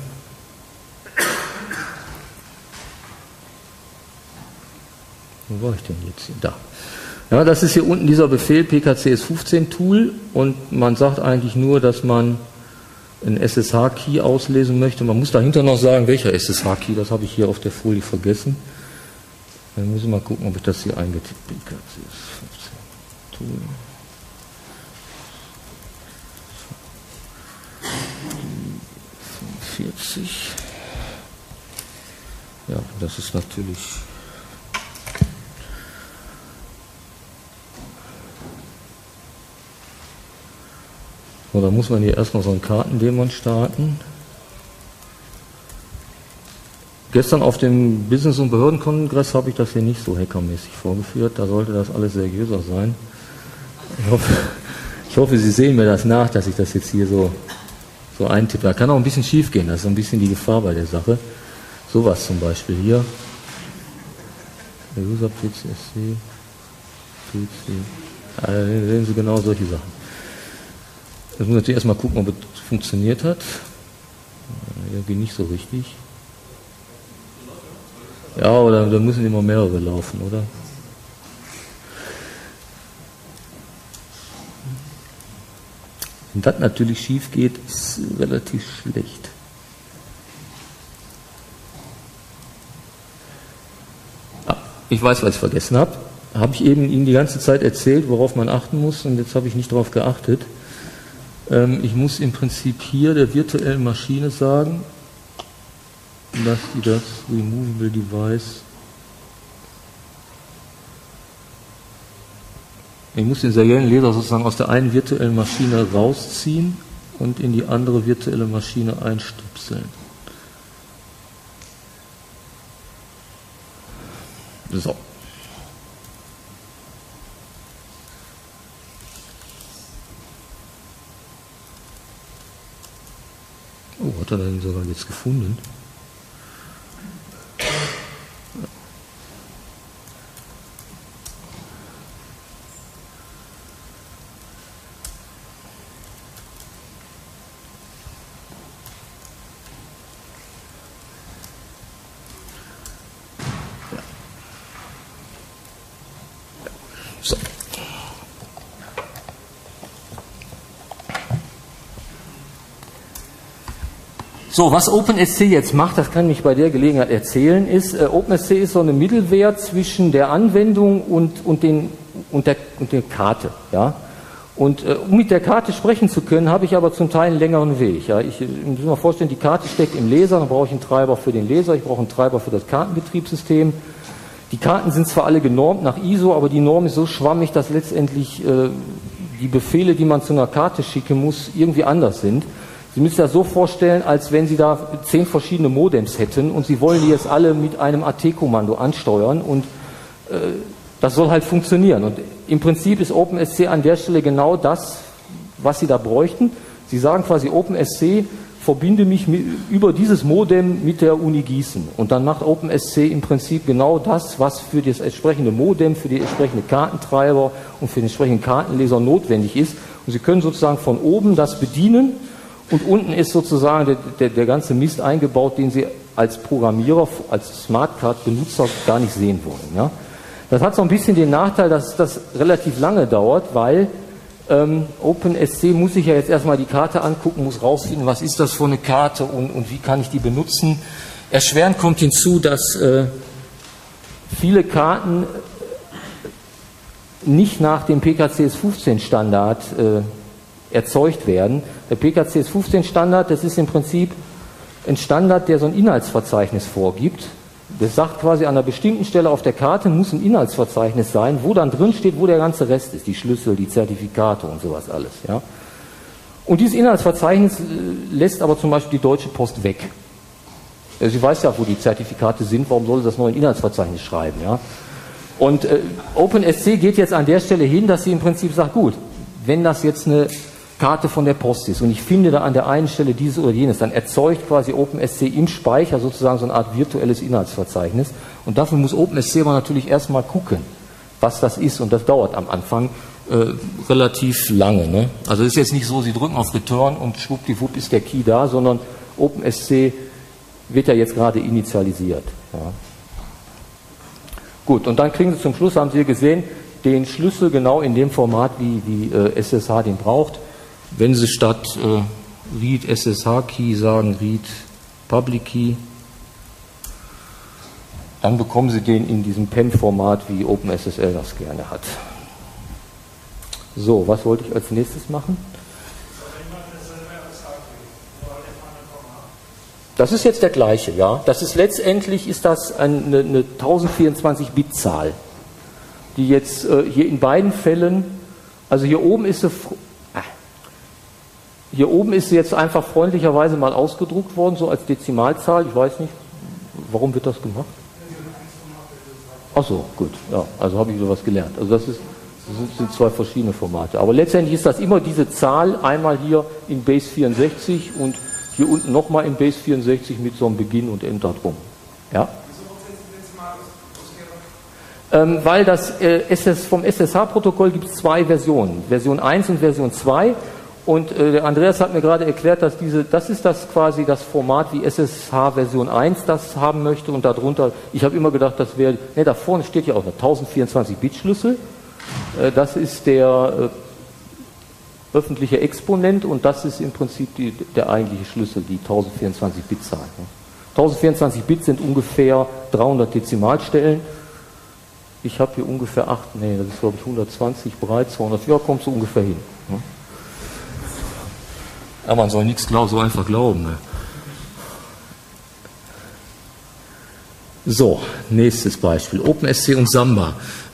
Wo war ich denn jetzt hier? Da. Ja, das ist hier unten dieser Befehl PKCS15 Tool und man sagt eigentlich nur, dass man einen SSH-Key auslesen möchte. Man muss dahinter noch sagen, welcher SSH-Key, das habe ich hier auf der Folie vergessen. Dann muss ich mal gucken, ob ich das hier eingetippt bin. PKCS15 Tool. Die 45. Ja, das ist natürlich... So, da muss man hier erstmal so einen Kartendämon starten. Gestern auf dem Business- und Behördenkongress habe ich das hier nicht so hackermäßig vorgeführt. Da sollte das alles seriöser sein. Ich hoffe, Sie sehen mir das nach, dass ich das jetzt hier so eintippe. Da kann auch ein bisschen schief gehen. Das ist so ein bisschen die Gefahr bei der Sache. Sowas zum Beispiel hier. Der User PCSC. Sehen Sie genau solche Sachen. Jetzt muss ich natürlich erstmal gucken, ob es funktioniert hat. Irgendwie nicht so richtig. Ja, oder da müssen immer mehrere laufen, oder? Wenn das natürlich schief geht, ist relativ schlecht. Ah, ich weiß, was ich vergessen habe. Habe ich eben Ihnen die ganze Zeit erzählt, worauf man achten muss, und jetzt habe ich nicht darauf geachtet. Ich muss im Prinzip hier der virtuellen Maschine sagen, dass die das Removable Device, ich muss den seriellen Leser sozusagen aus der einen virtuellen Maschine rausziehen und in die andere virtuelle Maschine einstöpseln. So. Oh, hat er den sogar jetzt gefunden? So. So, was OpenSC jetzt macht, das kann ich bei der Gelegenheit erzählen, ist, OpenSC ist so eine Mittelwehr zwischen der Anwendung und der Karte. Ja? Und um mit der Karte sprechen zu können, habe ich aber zum Teil einen längeren Weg. Ja? Ich muss mir vorstellen, die Karte steckt im Leser, dann brauche ich einen Treiber für den Leser, ich brauche einen Treiber für das Kartenbetriebssystem. Die Karten sind zwar alle genormt nach ISO, aber die Norm ist so schwammig, dass letztendlich die Befehle, die man zu einer Karte schicken muss, irgendwie anders sind. Sie müssen sich das so vorstellen, als wenn Sie da 10 verschiedene Modems hätten und Sie wollen die jetzt alle mit einem AT-Kommando ansteuern und das soll halt funktionieren. Und im Prinzip ist OpenSC an der Stelle genau das, was Sie da bräuchten. Sie sagen quasi OpenSC, verbinde mich über dieses Modem mit der Uni Gießen. Und dann macht OpenSC im Prinzip genau das, was für das entsprechende Modem, für die entsprechende Kartentreiber und für den entsprechenden Kartenleser notwendig ist. Und Sie können sozusagen von oben das bedienen. Und unten ist sozusagen der ganze Mist eingebaut, den Sie als Programmierer, als Smartcard-Benutzer gar nicht sehen wollen. Ja? Das hat so ein bisschen den Nachteil, dass das relativ lange dauert, weil OpenSC muss sich ja jetzt erstmal die Karte angucken, muss rausfinden, was ist das für eine Karte und wie kann ich die benutzen. Erschwerend kommt hinzu, dass viele Karten nicht nach dem PKCS15-Standard erzeugt werden. Der PKCS15-Standard, das ist im Prinzip ein Standard, der so ein Inhaltsverzeichnis vorgibt, Das sagt quasi, an einer bestimmten Stelle auf der Karte muss ein Inhaltsverzeichnis sein, wo dann drin steht, wo der ganze Rest ist, die Schlüssel, die Zertifikate und sowas alles. Ja? Und dieses Inhaltsverzeichnis lässt aber zum Beispiel die Deutsche Post weg. Sie weiß ja, wo die Zertifikate sind, warum soll sie das noch in Inhaltsverzeichnis schreiben? Ja? Und OpenSC geht jetzt an der Stelle hin, dass sie im Prinzip sagt, gut, wenn das jetzt eine Karte von der Post ist und ich finde da an der einen Stelle dieses oder jenes, dann erzeugt quasi OpenSC im Speicher sozusagen so eine Art virtuelles Inhaltsverzeichnis. Und dafür muss OpenSC aber natürlich erstmal gucken, was das ist, und das dauert am Anfang relativ lange. Ne? Also es ist jetzt nicht so, Sie drücken auf Return und schwuppdiwupp ist der Key da, sondern OpenSC wird ja jetzt gerade initialisiert. Ja. Gut, und dann kriegen Sie zum Schluss, haben Sie gesehen, den Schlüssel genau in dem Format, wie SSH den braucht. Wenn Sie statt read SSH Key sagen read Public Key, dann bekommen Sie den in diesem PEM-Format, wie OpenSSL das gerne hat. So, was wollte ich als nächstes machen? Das ist jetzt der gleiche, ja. Das ist letztendlich ist das eine 1024-Bit-Zahl, die jetzt hier in beiden Fällen, also hier oben ist sie jetzt einfach freundlicherweise mal ausgedruckt worden, so als Dezimalzahl. Ich weiß nicht, warum wird das gemacht? Ach so, gut, ja, also habe ich wieder was gelernt. Also das sind zwei verschiedene Formate. Aber letztendlich ist das immer diese Zahl, einmal hier in Base 64 und hier unten nochmal in Base 64 mit so einem Beginn und Enter drum. Ja? Weil das vom SSH-Protokoll gibt es zwei Versionen, Version 1 und Version 2. Und der Andreas hat mir gerade erklärt, dass das ist das quasi das Format, wie SSH Version 1 das haben möchte, und darunter, ich habe immer gedacht, das wäre, ne, da vorne steht ja auch noch 1024-Bit-Schlüssel, das ist der öffentliche Exponent, und das ist im Prinzip der eigentliche Schlüssel, die 1024-Bit-Zahl. 1024 Bit sind ungefähr 300 Dezimalstellen. Ich habe hier ungefähr das ist glaube ich 120 breit, 200, ja, kommt so ungefähr hin. Aber man soll nichts so einfach glauben. Ne? So, nächstes Beispiel, OpenSC und Samba.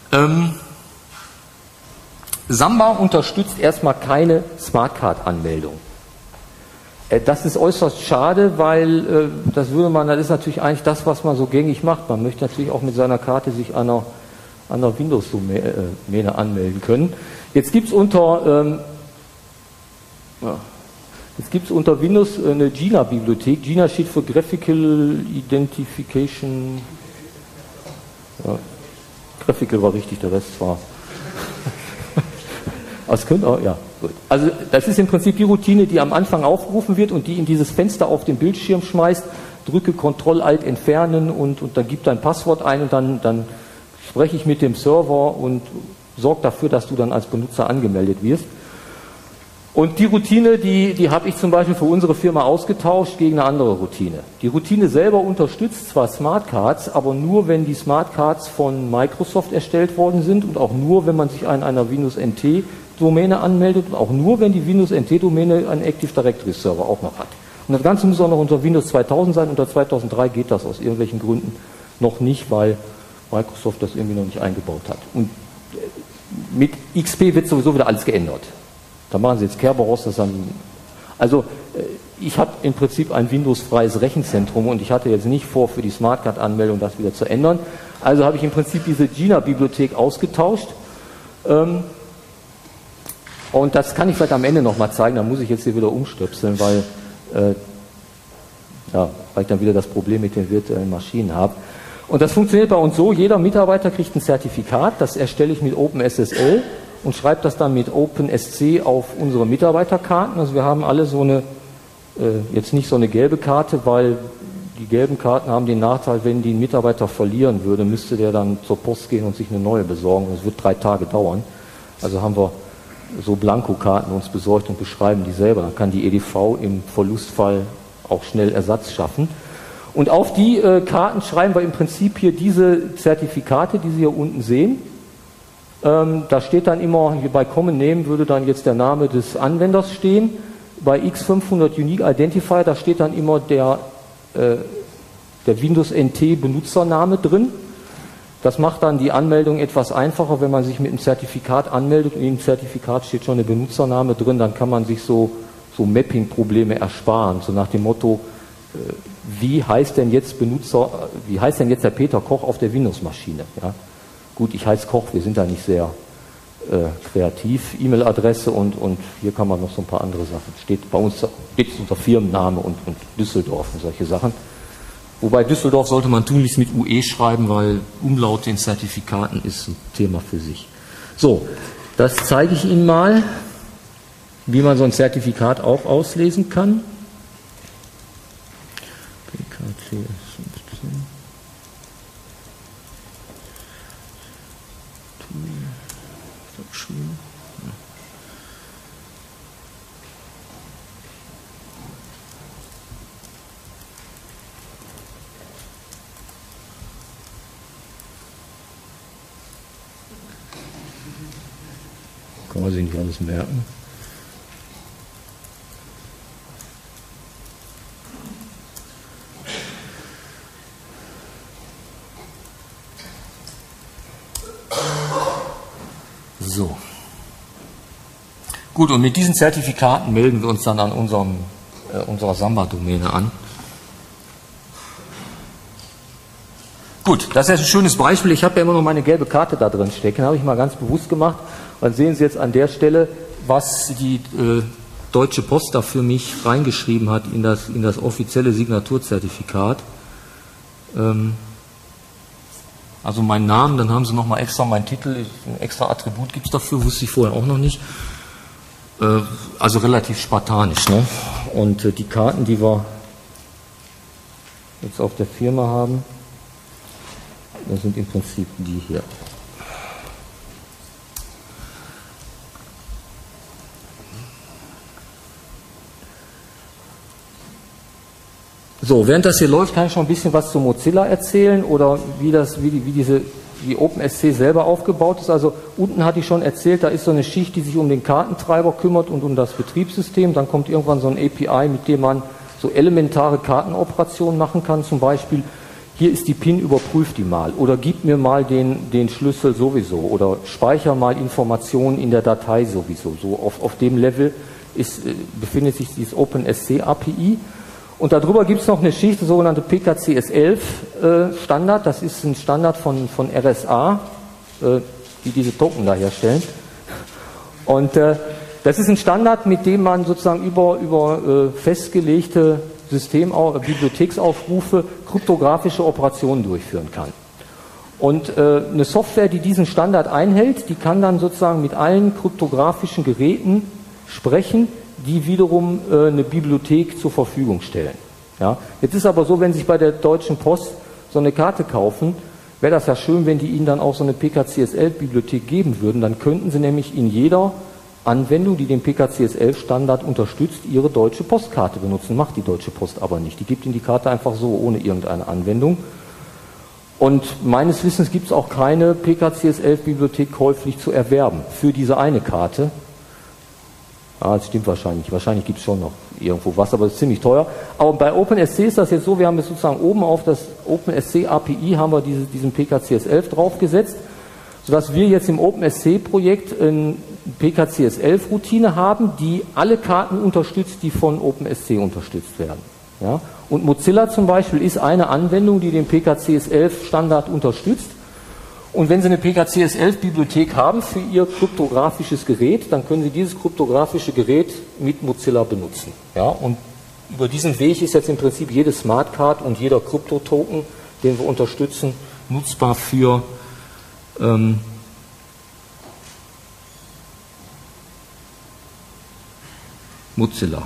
Samba unterstützt erstmal keine Smartcard-Anmeldung. Das ist äußerst schade, weil das ist natürlich eigentlich das, was man so gängig macht. Man möchte natürlich auch mit seiner Karte sich an einer Windows-Domäne anmelden können. Jetzt gibt es unter Windows eine GINA-Bibliothek. GINA steht für Graphical Identification. Ja, Graphical war richtig, der Rest war. Das könnte auch, ja, gut. Also das ist im Prinzip die Routine, die am Anfang aufgerufen wird und die in dieses Fenster auf den Bildschirm schmeißt. Drücke Ctrl-Alt entfernen und dann gibt dein Passwort ein und dann spreche ich mit dem Server und sorge dafür, dass du dann als Benutzer angemeldet wirst. Und die Routine, die habe ich zum Beispiel für unsere Firma ausgetauscht gegen eine andere Routine. Die Routine selber unterstützt zwar Smartcards, aber nur, wenn die Smartcards von Microsoft erstellt worden sind und auch nur, wenn man sich an einer Windows NT Domäne anmeldet und auch nur, wenn die Windows NT Domäne einen Active Directory Server auch noch hat. Und das Ganze muss auch noch unter Windows 2000 sein. Unter 2003 geht das aus irgendwelchen Gründen noch nicht, weil Microsoft das irgendwie noch nicht eingebaut hat. Und mit XP wird sowieso wieder alles geändert. Da machen sie jetzt Kerberos, das dann. Also ich habe im Prinzip ein Windows-freies Rechenzentrum und ich hatte jetzt nicht vor, für die Smartcard-Anmeldung das wieder zu ändern. Also habe ich im Prinzip diese GINA-Bibliothek ausgetauscht. Und das kann ich vielleicht am Ende nochmal zeigen, da muss ich jetzt hier wieder umstöpseln, weil ich dann wieder das Problem mit den virtuellen Maschinen habe. Und das funktioniert bei uns so, jeder Mitarbeiter kriegt ein Zertifikat, das erstelle ich mit OpenSSL und schreibe das dann mit OpenSC auf unsere Mitarbeiterkarten. Also wir haben alle so eine, jetzt nicht so eine gelbe Karte, weil die gelben Karten haben den Nachteil, wenn die ein Mitarbeiter verlieren würde, müsste der dann zur Post gehen und sich eine neue besorgen. Das wird 3 Tage dauern. Also haben wir so Blankokarten uns besorgt und beschreiben die selber. Dann kann die EDV im Verlustfall auch schnell Ersatz schaffen. Und auf die Karten schreiben wir im Prinzip hier diese Zertifikate, die Sie hier unten sehen. Da steht dann immer, hier bei Common Name würde dann jetzt der Name des Anwenders stehen. Bei X500 Unique Identifier, da steht dann immer der der Windows NT Benutzername drin. Das macht dann die Anmeldung etwas einfacher, wenn man sich mit einem Zertifikat anmeldet und im Zertifikat steht schon der Benutzername drin, dann kann man sich so Mapping-Probleme ersparen, so nach dem Motto, wie heißt denn jetzt der Peter Koch auf der Windows-Maschine? Ja? Gut, ich heiße Koch, wir sind da nicht sehr kreativ, E-Mail-Adresse und hier kann man noch so ein paar andere Sachen. Steht bei uns steht unser Firmenname und Düsseldorf und solche Sachen. Wobei Düsseldorf sollte man tunlichst mit UE schreiben, weil Umlaute in Zertifikaten ist ein Thema für sich. So, das zeige ich Ihnen mal, wie man so ein Zertifikat auch auslesen kann. PKCS 15. Kann man sich nicht alles merken. So. Gut, und mit diesen Zertifikaten melden wir uns dann an unserer Samba-Domäne an. Gut, das ist jetzt ein schönes Beispiel. Ich habe ja immer noch meine gelbe Karte da drin stecken. Habe ich mal ganz bewusst gemacht. Dann sehen Sie jetzt an der Stelle, was die Deutsche Post da für mich reingeschrieben hat in das offizielle Signaturzertifikat. Also meinen Namen, dann haben Sie nochmal extra meinen Titel, ein extra Attribut gibt es dafür, wusste ich vorher auch noch nicht. Also relativ spartanisch. Ne? Und die Karten, die wir jetzt auf der Firma haben, das sind im Prinzip die hier. So, während das hier läuft, kann ich schon ein bisschen was zu Mozilla erzählen oder wie OpenSC selber aufgebaut ist. Also unten hatte ich schon erzählt, da ist so eine Schicht, die sich um den Kartentreiber kümmert und um das Betriebssystem. Dann kommt irgendwann so ein API, mit dem man so elementare Kartenoperationen machen kann. Zum Beispiel, hier ist die PIN, überprüf die mal oder gib mir mal den Schlüssel sowieso oder speicher mal Informationen in der Datei sowieso. So auf dem Level befindet sich dieses OpenSC API. Und darüber gibt es noch eine Schicht, der sogenannte PKCS11 Standard. Das ist ein Standard von RSA, die diese Token da herstellen. Und das ist ein Standard, mit dem man sozusagen über festgelegte Bibliotheksaufrufe kryptografische Operationen durchführen kann. Und eine Software, die diesen Standard einhält, die kann dann sozusagen mit allen kryptografischen Geräten sprechen, die wiederum eine Bibliothek zur Verfügung stellen. Ja? Jetzt ist aber so, wenn Sie sich bei der Deutschen Post so eine Karte kaufen, wäre das ja schön, wenn die Ihnen dann auch so eine PKCS11-Bibliothek geben würden. Dann könnten Sie nämlich in jeder Anwendung, die den PKCS11-Standard unterstützt, Ihre Deutsche Postkarte benutzen. Macht die Deutsche Post aber nicht. Die gibt Ihnen die Karte einfach so, ohne irgendeine Anwendung. Und meines Wissens gibt es auch keine PKCS11-Bibliothek käuflich zu erwerben für diese eine Karte. Das stimmt wahrscheinlich. Wahrscheinlich gibt es schon noch irgendwo was, aber es ist ziemlich teuer. Aber bei OpenSC ist das jetzt so, wir haben jetzt sozusagen oben auf das OpenSC API haben wir diesen PKCS11 draufgesetzt, sodass wir jetzt im OpenSC-Projekt eine PKCS11-Routine haben, die alle Karten unterstützt, die von OpenSC unterstützt werden. Ja? Und Mozilla zum Beispiel ist eine Anwendung, die den PKCS11-Standard unterstützt. Und wenn Sie eine PKCS11-Bibliothek haben für Ihr kryptografisches Gerät, dann können Sie dieses kryptografische Gerät mit Mozilla benutzen. Ja? Und über diesen Weg ist jetzt im Prinzip jede Smartcard und jeder Krypto-Token, den wir unterstützen, nutzbar für Mozilla.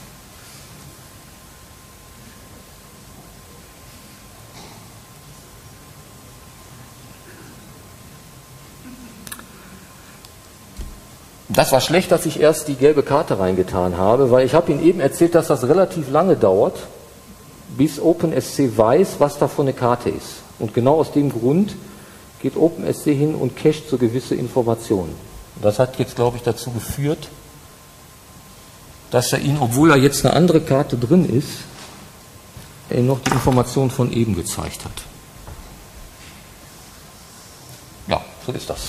Das war schlecht, dass ich erst die gelbe Karte reingetan habe, weil ich habe Ihnen eben erzählt, dass das relativ lange dauert, bis OpenSC weiß, was da für eine Karte ist. Und genau aus dem Grund geht OpenSC hin und cached so gewisse Informationen. Das hat jetzt, glaube ich, dazu geführt, dass er Ihnen, obwohl da jetzt eine andere Karte drin ist, noch die Information von eben gezeigt hat. Ja, so ist das.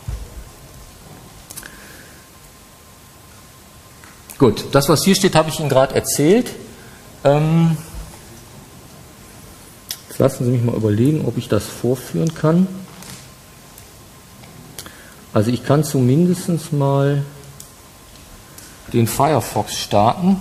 Gut, das, was hier steht, habe ich Ihnen gerade erzählt. Jetzt lassen Sie mich mal überlegen, ob ich das vorführen kann. Also ich kann zumindest mal den Firefox starten.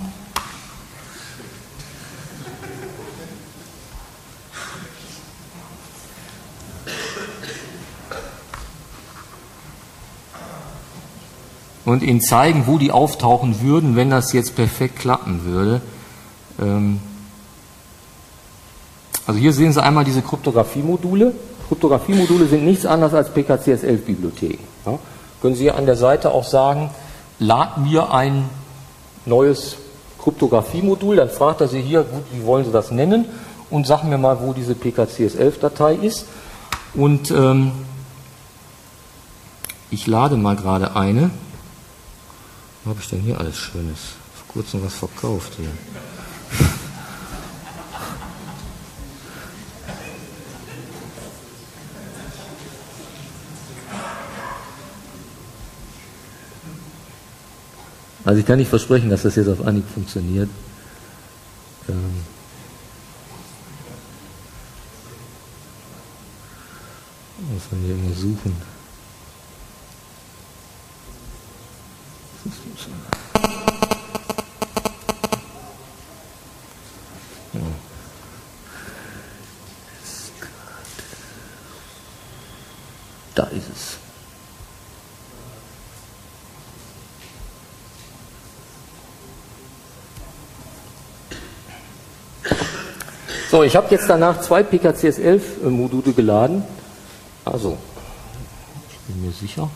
Und Ihnen zeigen, wo die auftauchen würden, wenn das jetzt perfekt klappen würde. Also hier sehen Sie einmal diese Kryptographie-Module. Kryptographie-Module sind nichts anderes als PKCS11-Bibliotheken. Ja? Können Sie hier an der Seite auch sagen, lad mir ein neues Kryptographie-Modul, dann fragt er Sie hier, gut, wie wollen Sie das nennen? Und sagen mir mal, wo diese PKCS11-Datei ist. Und ich lade mal gerade eine. Was habe ich denn hier alles Schönes? Vor kurzem was verkauft hier. Also ich kann nicht versprechen, dass das jetzt auf Anhieb funktioniert. Muss man hier irgendwie suchen. Ja. Da ist es. So, ich habe jetzt danach 2 PKCS11-Module geladen. Also, ich bin mir sicher.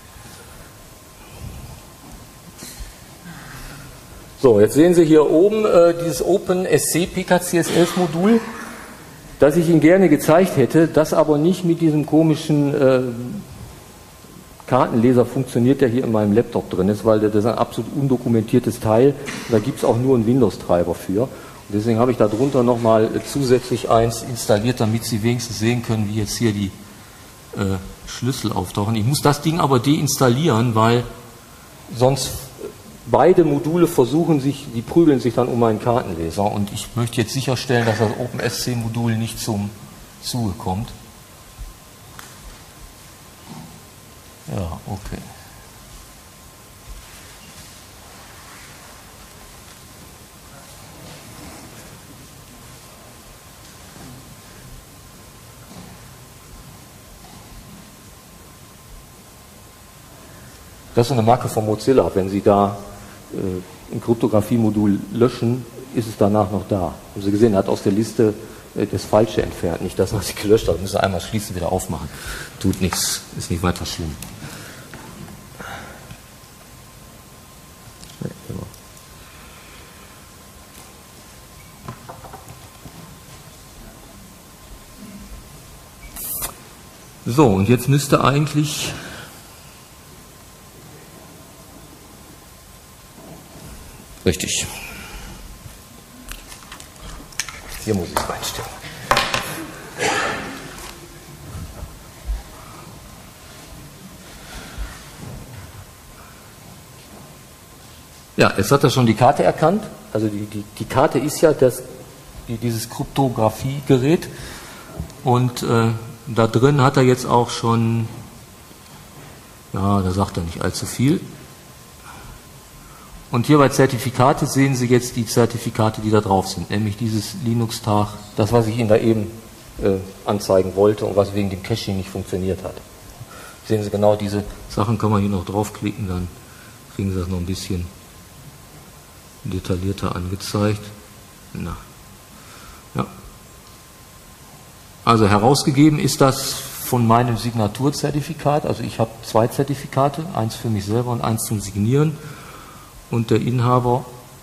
So, jetzt sehen Sie hier oben dieses OpenSC PKCS11-Modul, das ich Ihnen gerne gezeigt hätte, das aber nicht mit diesem komischen Kartenleser funktioniert, der hier in meinem Laptop drin ist, weil das ist ein absolut undokumentiertes Teil. Da gibt es auch nur einen Windows-Treiber für. Und deswegen habe ich da drunter nochmal zusätzlich eins installiert, damit Sie wenigstens sehen können, wie jetzt hier die Schlüssel auftauchen. Ich muss das Ding aber deinstallieren, weil sonst beide Module die prügeln sich dann um meinen Kartenleser und ich möchte jetzt sicherstellen, dass das OpenSC-Modul nicht zum Zuge kommt. Ja, okay. Das ist eine Marke von Mozilla. Wenn Sie da ein Kryptographie-Modul löschen, ist es danach noch da. Haben Sie gesehen, er hat aus der Liste das Falsche entfernt. Nicht das, was Sie gelöscht haben. Müssen Sie einmal schließen, wieder aufmachen. Tut nichts, ist nicht weiter schlimm. Ja, genau. So, und jetzt müsste eigentlich richtig. Hier muss ich es reinstellen. Ja, jetzt hat er schon die Karte erkannt. Also die Karte ist ja dieses Kryptographiegerät. Und da drin hat er jetzt auch schon, ja, da sagt er nicht allzu viel. Und hier bei Zertifikate sehen Sie jetzt die Zertifikate, die da drauf sind, nämlich dieses Linux-Tag, das, was ich Ihnen da eben anzeigen wollte und was wegen dem Caching nicht funktioniert hat. Sehen Sie genau diese Sachen, kann man hier noch draufklicken, dann kriegen Sie das noch ein bisschen detaillierter angezeigt. Na. Ja. Also herausgegeben ist das von meinem Signaturzertifikat, also ich habe 2 Zertifikate, eins für mich selber und eins zum Signieren. Und der Inhaber,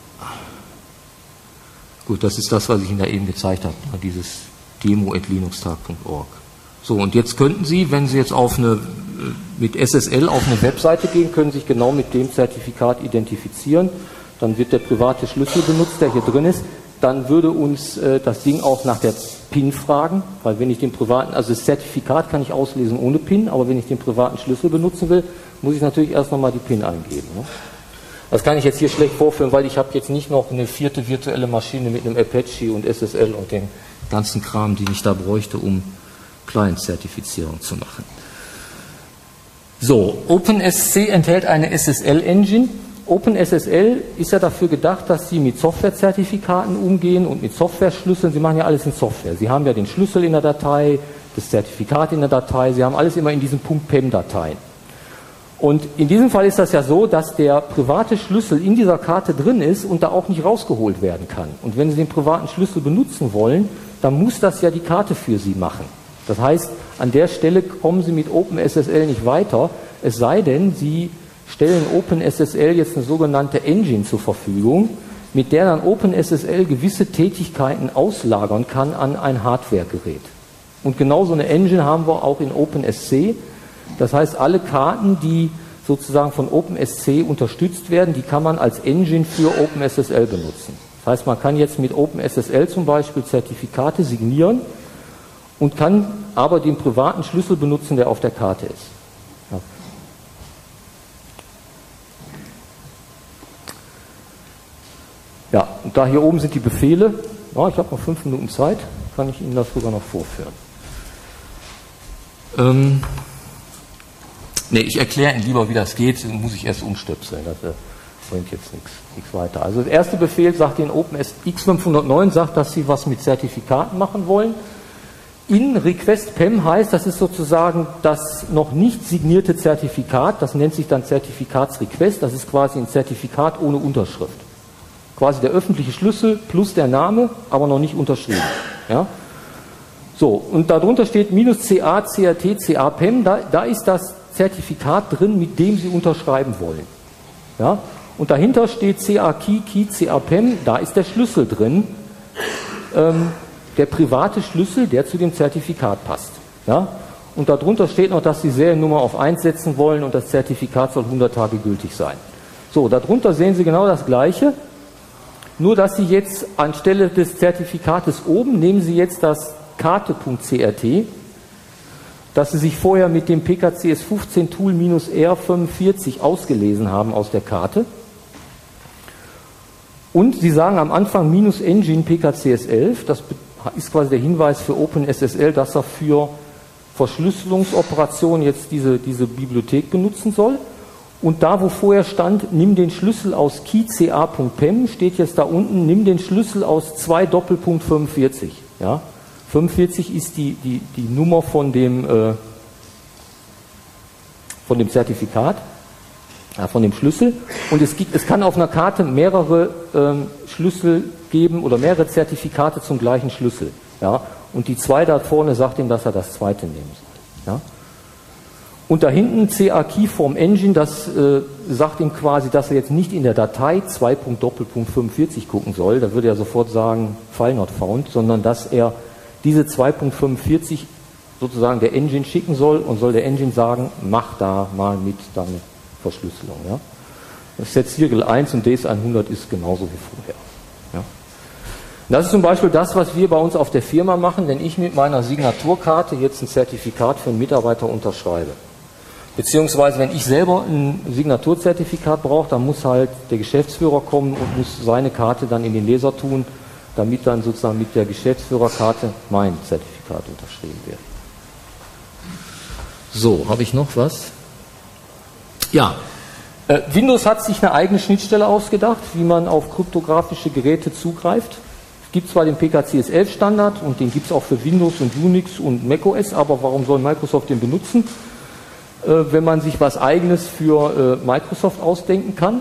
gut, das ist das, was ich Ihnen da eben gezeigt habe, dieses demo@linuxtag.org. So, und jetzt könnten Sie, wenn Sie jetzt mit SSL auf eine Webseite gehen, können sich genau mit dem Zertifikat identifizieren. Dann wird der private Schlüssel benutzt, der hier drin ist. dann würde uns das Ding auch nach der PIN fragen, weil wenn ich den privaten, also das Zertifikat kann ich auslesen ohne PIN, aber wenn ich den privaten Schlüssel benutzen will, muss ich natürlich erst nochmal die PIN eingeben. Ne? Das kann ich jetzt hier schlecht vorführen, weil ich habe jetzt nicht noch eine 4. virtuelle Maschine mit einem Apache und SSL und dem ganzen Kram, den ich da bräuchte, um Client-Zertifizierung zu machen. So, OpenSC enthält eine SSL-Engine. OpenSSL ist ja dafür gedacht, dass Sie mit Softwarezertifikaten umgehen und mit Software-Schlüsseln. Sie machen ja alles in Software. Sie haben ja den Schlüssel in der Datei, das Zertifikat in der Datei. Sie haben alles immer in diesen .pem-Dateien. Und in diesem Fall ist das ja so, dass der private Schlüssel in dieser Karte drin ist und da auch nicht rausgeholt werden kann. Und wenn Sie den privaten Schlüssel benutzen wollen, dann muss das ja die Karte für Sie machen. Das heißt, an der Stelle kommen Sie mit OpenSSL nicht weiter, es sei denn, Sie stellen OpenSSL jetzt eine sogenannte Engine zur Verfügung, mit der dann OpenSSL gewisse Tätigkeiten auslagern kann an ein Hardwaregerät. Und genau so eine Engine haben wir auch in OpenSC. Das heißt, alle Karten, die sozusagen von OpenSC unterstützt werden, die kann man als Engine für OpenSSL benutzen. Das heißt, man kann jetzt mit OpenSSL zum Beispiel Zertifikate signieren und kann aber den privaten Schlüssel benutzen, der auf der Karte ist. Ja. Ja, und da hier oben sind die Befehle. Ja, ich habe noch 5 Minuten Zeit, kann ich Ihnen das sogar noch vorführen. Ne, ich erkläre Ihnen lieber, wie das geht, dann muss ich erst umstöpseln, das bringt jetzt nichts weiter. Also der erste Befehl sagt den OpenX509, sagt, dass Sie was mit Zertifikaten machen wollen. In Request PEM heißt, das ist sozusagen das noch nicht signierte Zertifikat, das nennt sich dann Zertifikatsrequest, das ist quasi ein Zertifikat ohne Unterschrift. Quasi der öffentliche Schlüssel plus der Name, aber noch nicht unterschrieben. Ja? So, und darunter steht -CA, CRT, CA PEM, da ist das Zertifikat drin, mit dem Sie unterschreiben wollen. Ja? Und dahinter steht CA Key, Key, CA PEM, da ist der Schlüssel drin, der private Schlüssel, der zu dem Zertifikat passt. Ja? Und darunter steht noch, dass Sie Seriennummer auf 1 setzen wollen und das Zertifikat soll 100 Tage gültig sein. So, darunter sehen Sie genau das Gleiche, nur dass Sie jetzt anstelle des Zertifikates oben, nehmen Sie jetzt das Karte.crt, das Sie sich vorher mit dem PKCS15 Tool -R45 ausgelesen haben aus der Karte. Und Sie sagen am Anfang -Engine PKCS11, das ist quasi der Hinweis für OpenSSL, dass er für Verschlüsselungsoperationen jetzt diese Bibliothek benutzen soll. Und da, wo vorher stand, nimm den Schlüssel aus keyca.pem, steht jetzt da unten, nimm den Schlüssel aus 2:45. Ja? 45 ist die Nummer von dem Zertifikat, von dem Schlüssel. Und es kann auf einer Karte mehrere Schlüssel geben oder mehrere Zertifikate zum gleichen Schlüssel. Ja? Und die 2 da vorne sagt ihm, dass er das zweite nehmen soll. Ja? Und da hinten CA Key vom Engine, das sagt ihm quasi, dass er jetzt nicht in der Datei 2:45 gucken soll, da würde er sofort sagen, File not found, sondern dass er diese 2:45 sozusagen der Engine schicken soll und soll der Engine sagen, mach da mal mit deine Verschlüsselung. Ja? Das Set-Serial 1 und DS100 ist genauso wie vorher. Ja? Das ist zum Beispiel das, was wir bei uns auf der Firma machen, wenn ich mit meiner Signaturkarte jetzt ein Zertifikat für einen Mitarbeiter unterschreibe. Beziehungsweise, wenn ich selber ein Signaturzertifikat brauche, dann muss halt der Geschäftsführer kommen und muss seine Karte dann in den Leser tun, damit dann sozusagen mit der Geschäftsführerkarte mein Zertifikat unterschrieben wird. So, habe ich noch was? Ja, Windows hat sich eine eigene Schnittstelle ausgedacht, wie man auf kryptografische Geräte zugreift. Es gibt zwar den PKCS11 Standard und den gibt es auch für Windows und Unix und macOS, aber warum soll Microsoft den benutzen, wenn man sich was Eigenes für Microsoft ausdenken kann?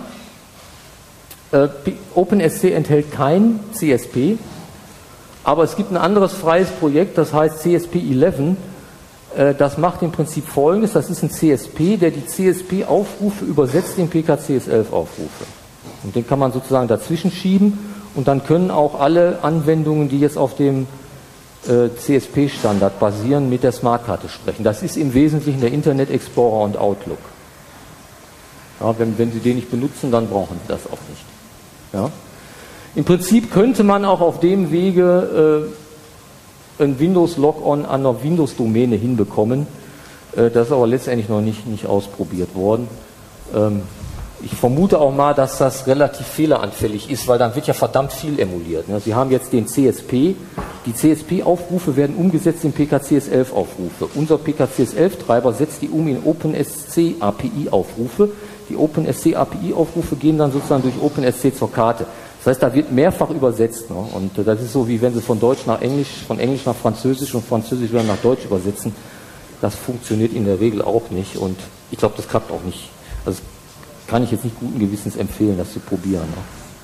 OpenSC enthält kein CSP, aber es gibt ein anderes freies Projekt, das heißt CSP11. Das macht im Prinzip Folgendes, das ist ein CSP, der die CSP-Aufrufe übersetzt in PKCS11-Aufrufe. Und den kann man sozusagen dazwischen schieben und dann können auch alle Anwendungen, die jetzt auf dem CSP-Standard basieren, mit der Smartkarte sprechen. Das ist im Wesentlichen der Internet Explorer und Outlook. Ja, wenn Sie den nicht benutzen, dann brauchen Sie das auch nicht. Ja? Im Prinzip könnte man auch auf dem Wege ein Windows-Log-On an einer Windows-Domäne hinbekommen. Das ist aber letztendlich noch nicht ausprobiert worden. Ich vermute auch mal, dass das relativ fehleranfällig ist, weil dann wird ja verdammt viel emuliert. Sie haben jetzt den CSP. Die CSP-Aufrufe werden umgesetzt in PKCS11-Aufrufe. Unser PKCS11-Treiber setzt die um in OpenSC-API-Aufrufe. Die OpenSC-API-Aufrufe gehen dann sozusagen durch OpenSC zur Karte. Das heißt, da wird mehrfach übersetzt. Ne? Und das ist so, wie wenn Sie von Deutsch nach Englisch, von Englisch nach Französisch und Französisch wieder nach Deutsch übersetzen. Das funktioniert in der Regel auch nicht. Und ich glaube, das klappt auch nicht. Also kann ich jetzt nicht guten Gewissens empfehlen, das zu probieren. Ne?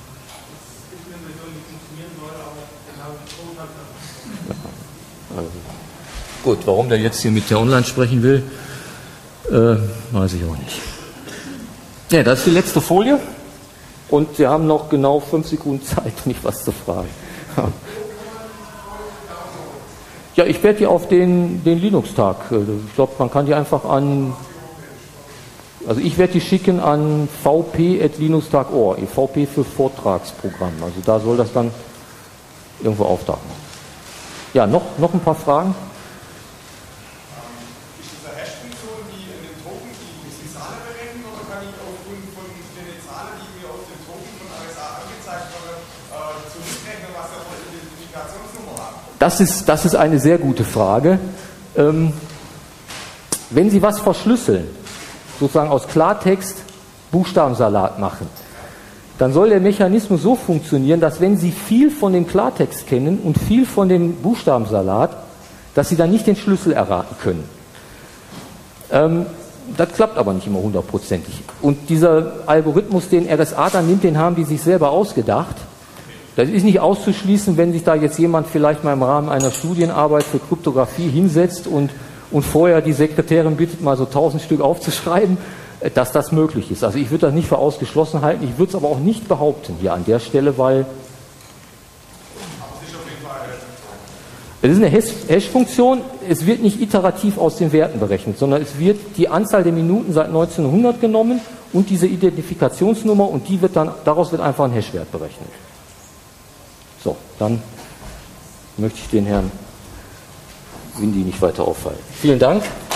Also, gut, warum der jetzt hier mit der Online sprechen will, weiß ich auch nicht. Ja, das ist die letzte Folie. Und Sie haben noch genau 5 Sekunden Zeit, mich was zu fragen. Ja, ich werde die auf den Linux-Tag. Ich glaube, man kann die einfach an... Also ich werde die schicken an vp@linux.org. VP für Vortragsprogramm. Also da soll das dann irgendwo auftauchen. Ja, noch ein paar Fragen? Ist diese Hash-Funktion, die in den Token die Zahlen berechnen, oder kann ich aufgrund von den Zahlen, die mir auf den Token von RSA angezeigt werden, zurückrechnen, was wir für eine Identifikationsnummer haben? Das ist eine sehr gute Frage. Wenn Sie was verschlüsseln, sozusagen aus Klartext Buchstabensalat machen, dann soll der Mechanismus so funktionieren, dass wenn Sie viel von dem Klartext kennen und viel von dem Buchstabensalat, dass Sie dann nicht den Schlüssel erraten können. Das klappt aber nicht immer hundertprozentig. Und dieser Algorithmus, den RSA dann nimmt, den haben die sich selber ausgedacht. Das ist nicht auszuschließen, wenn sich da jetzt jemand vielleicht mal im Rahmen einer Studienarbeit für Kryptographie hinsetzt und vorher die Sekretärin bittet, mal so 1000 Stück aufzuschreiben, dass das möglich ist. Also ich würde das nicht für ausgeschlossen halten, ich würde es aber auch nicht behaupten hier an der Stelle, weil es ist eine Hash-Funktion, es wird nicht iterativ aus den Werten berechnet, sondern es wird die Anzahl der Minuten seit 1900 genommen und diese Identifikationsnummer und daraus wird einfach ein Hash-Wert berechnet. So, dann möchte ich den Herrn Windy nicht weiter aufhalten. Vielen Dank.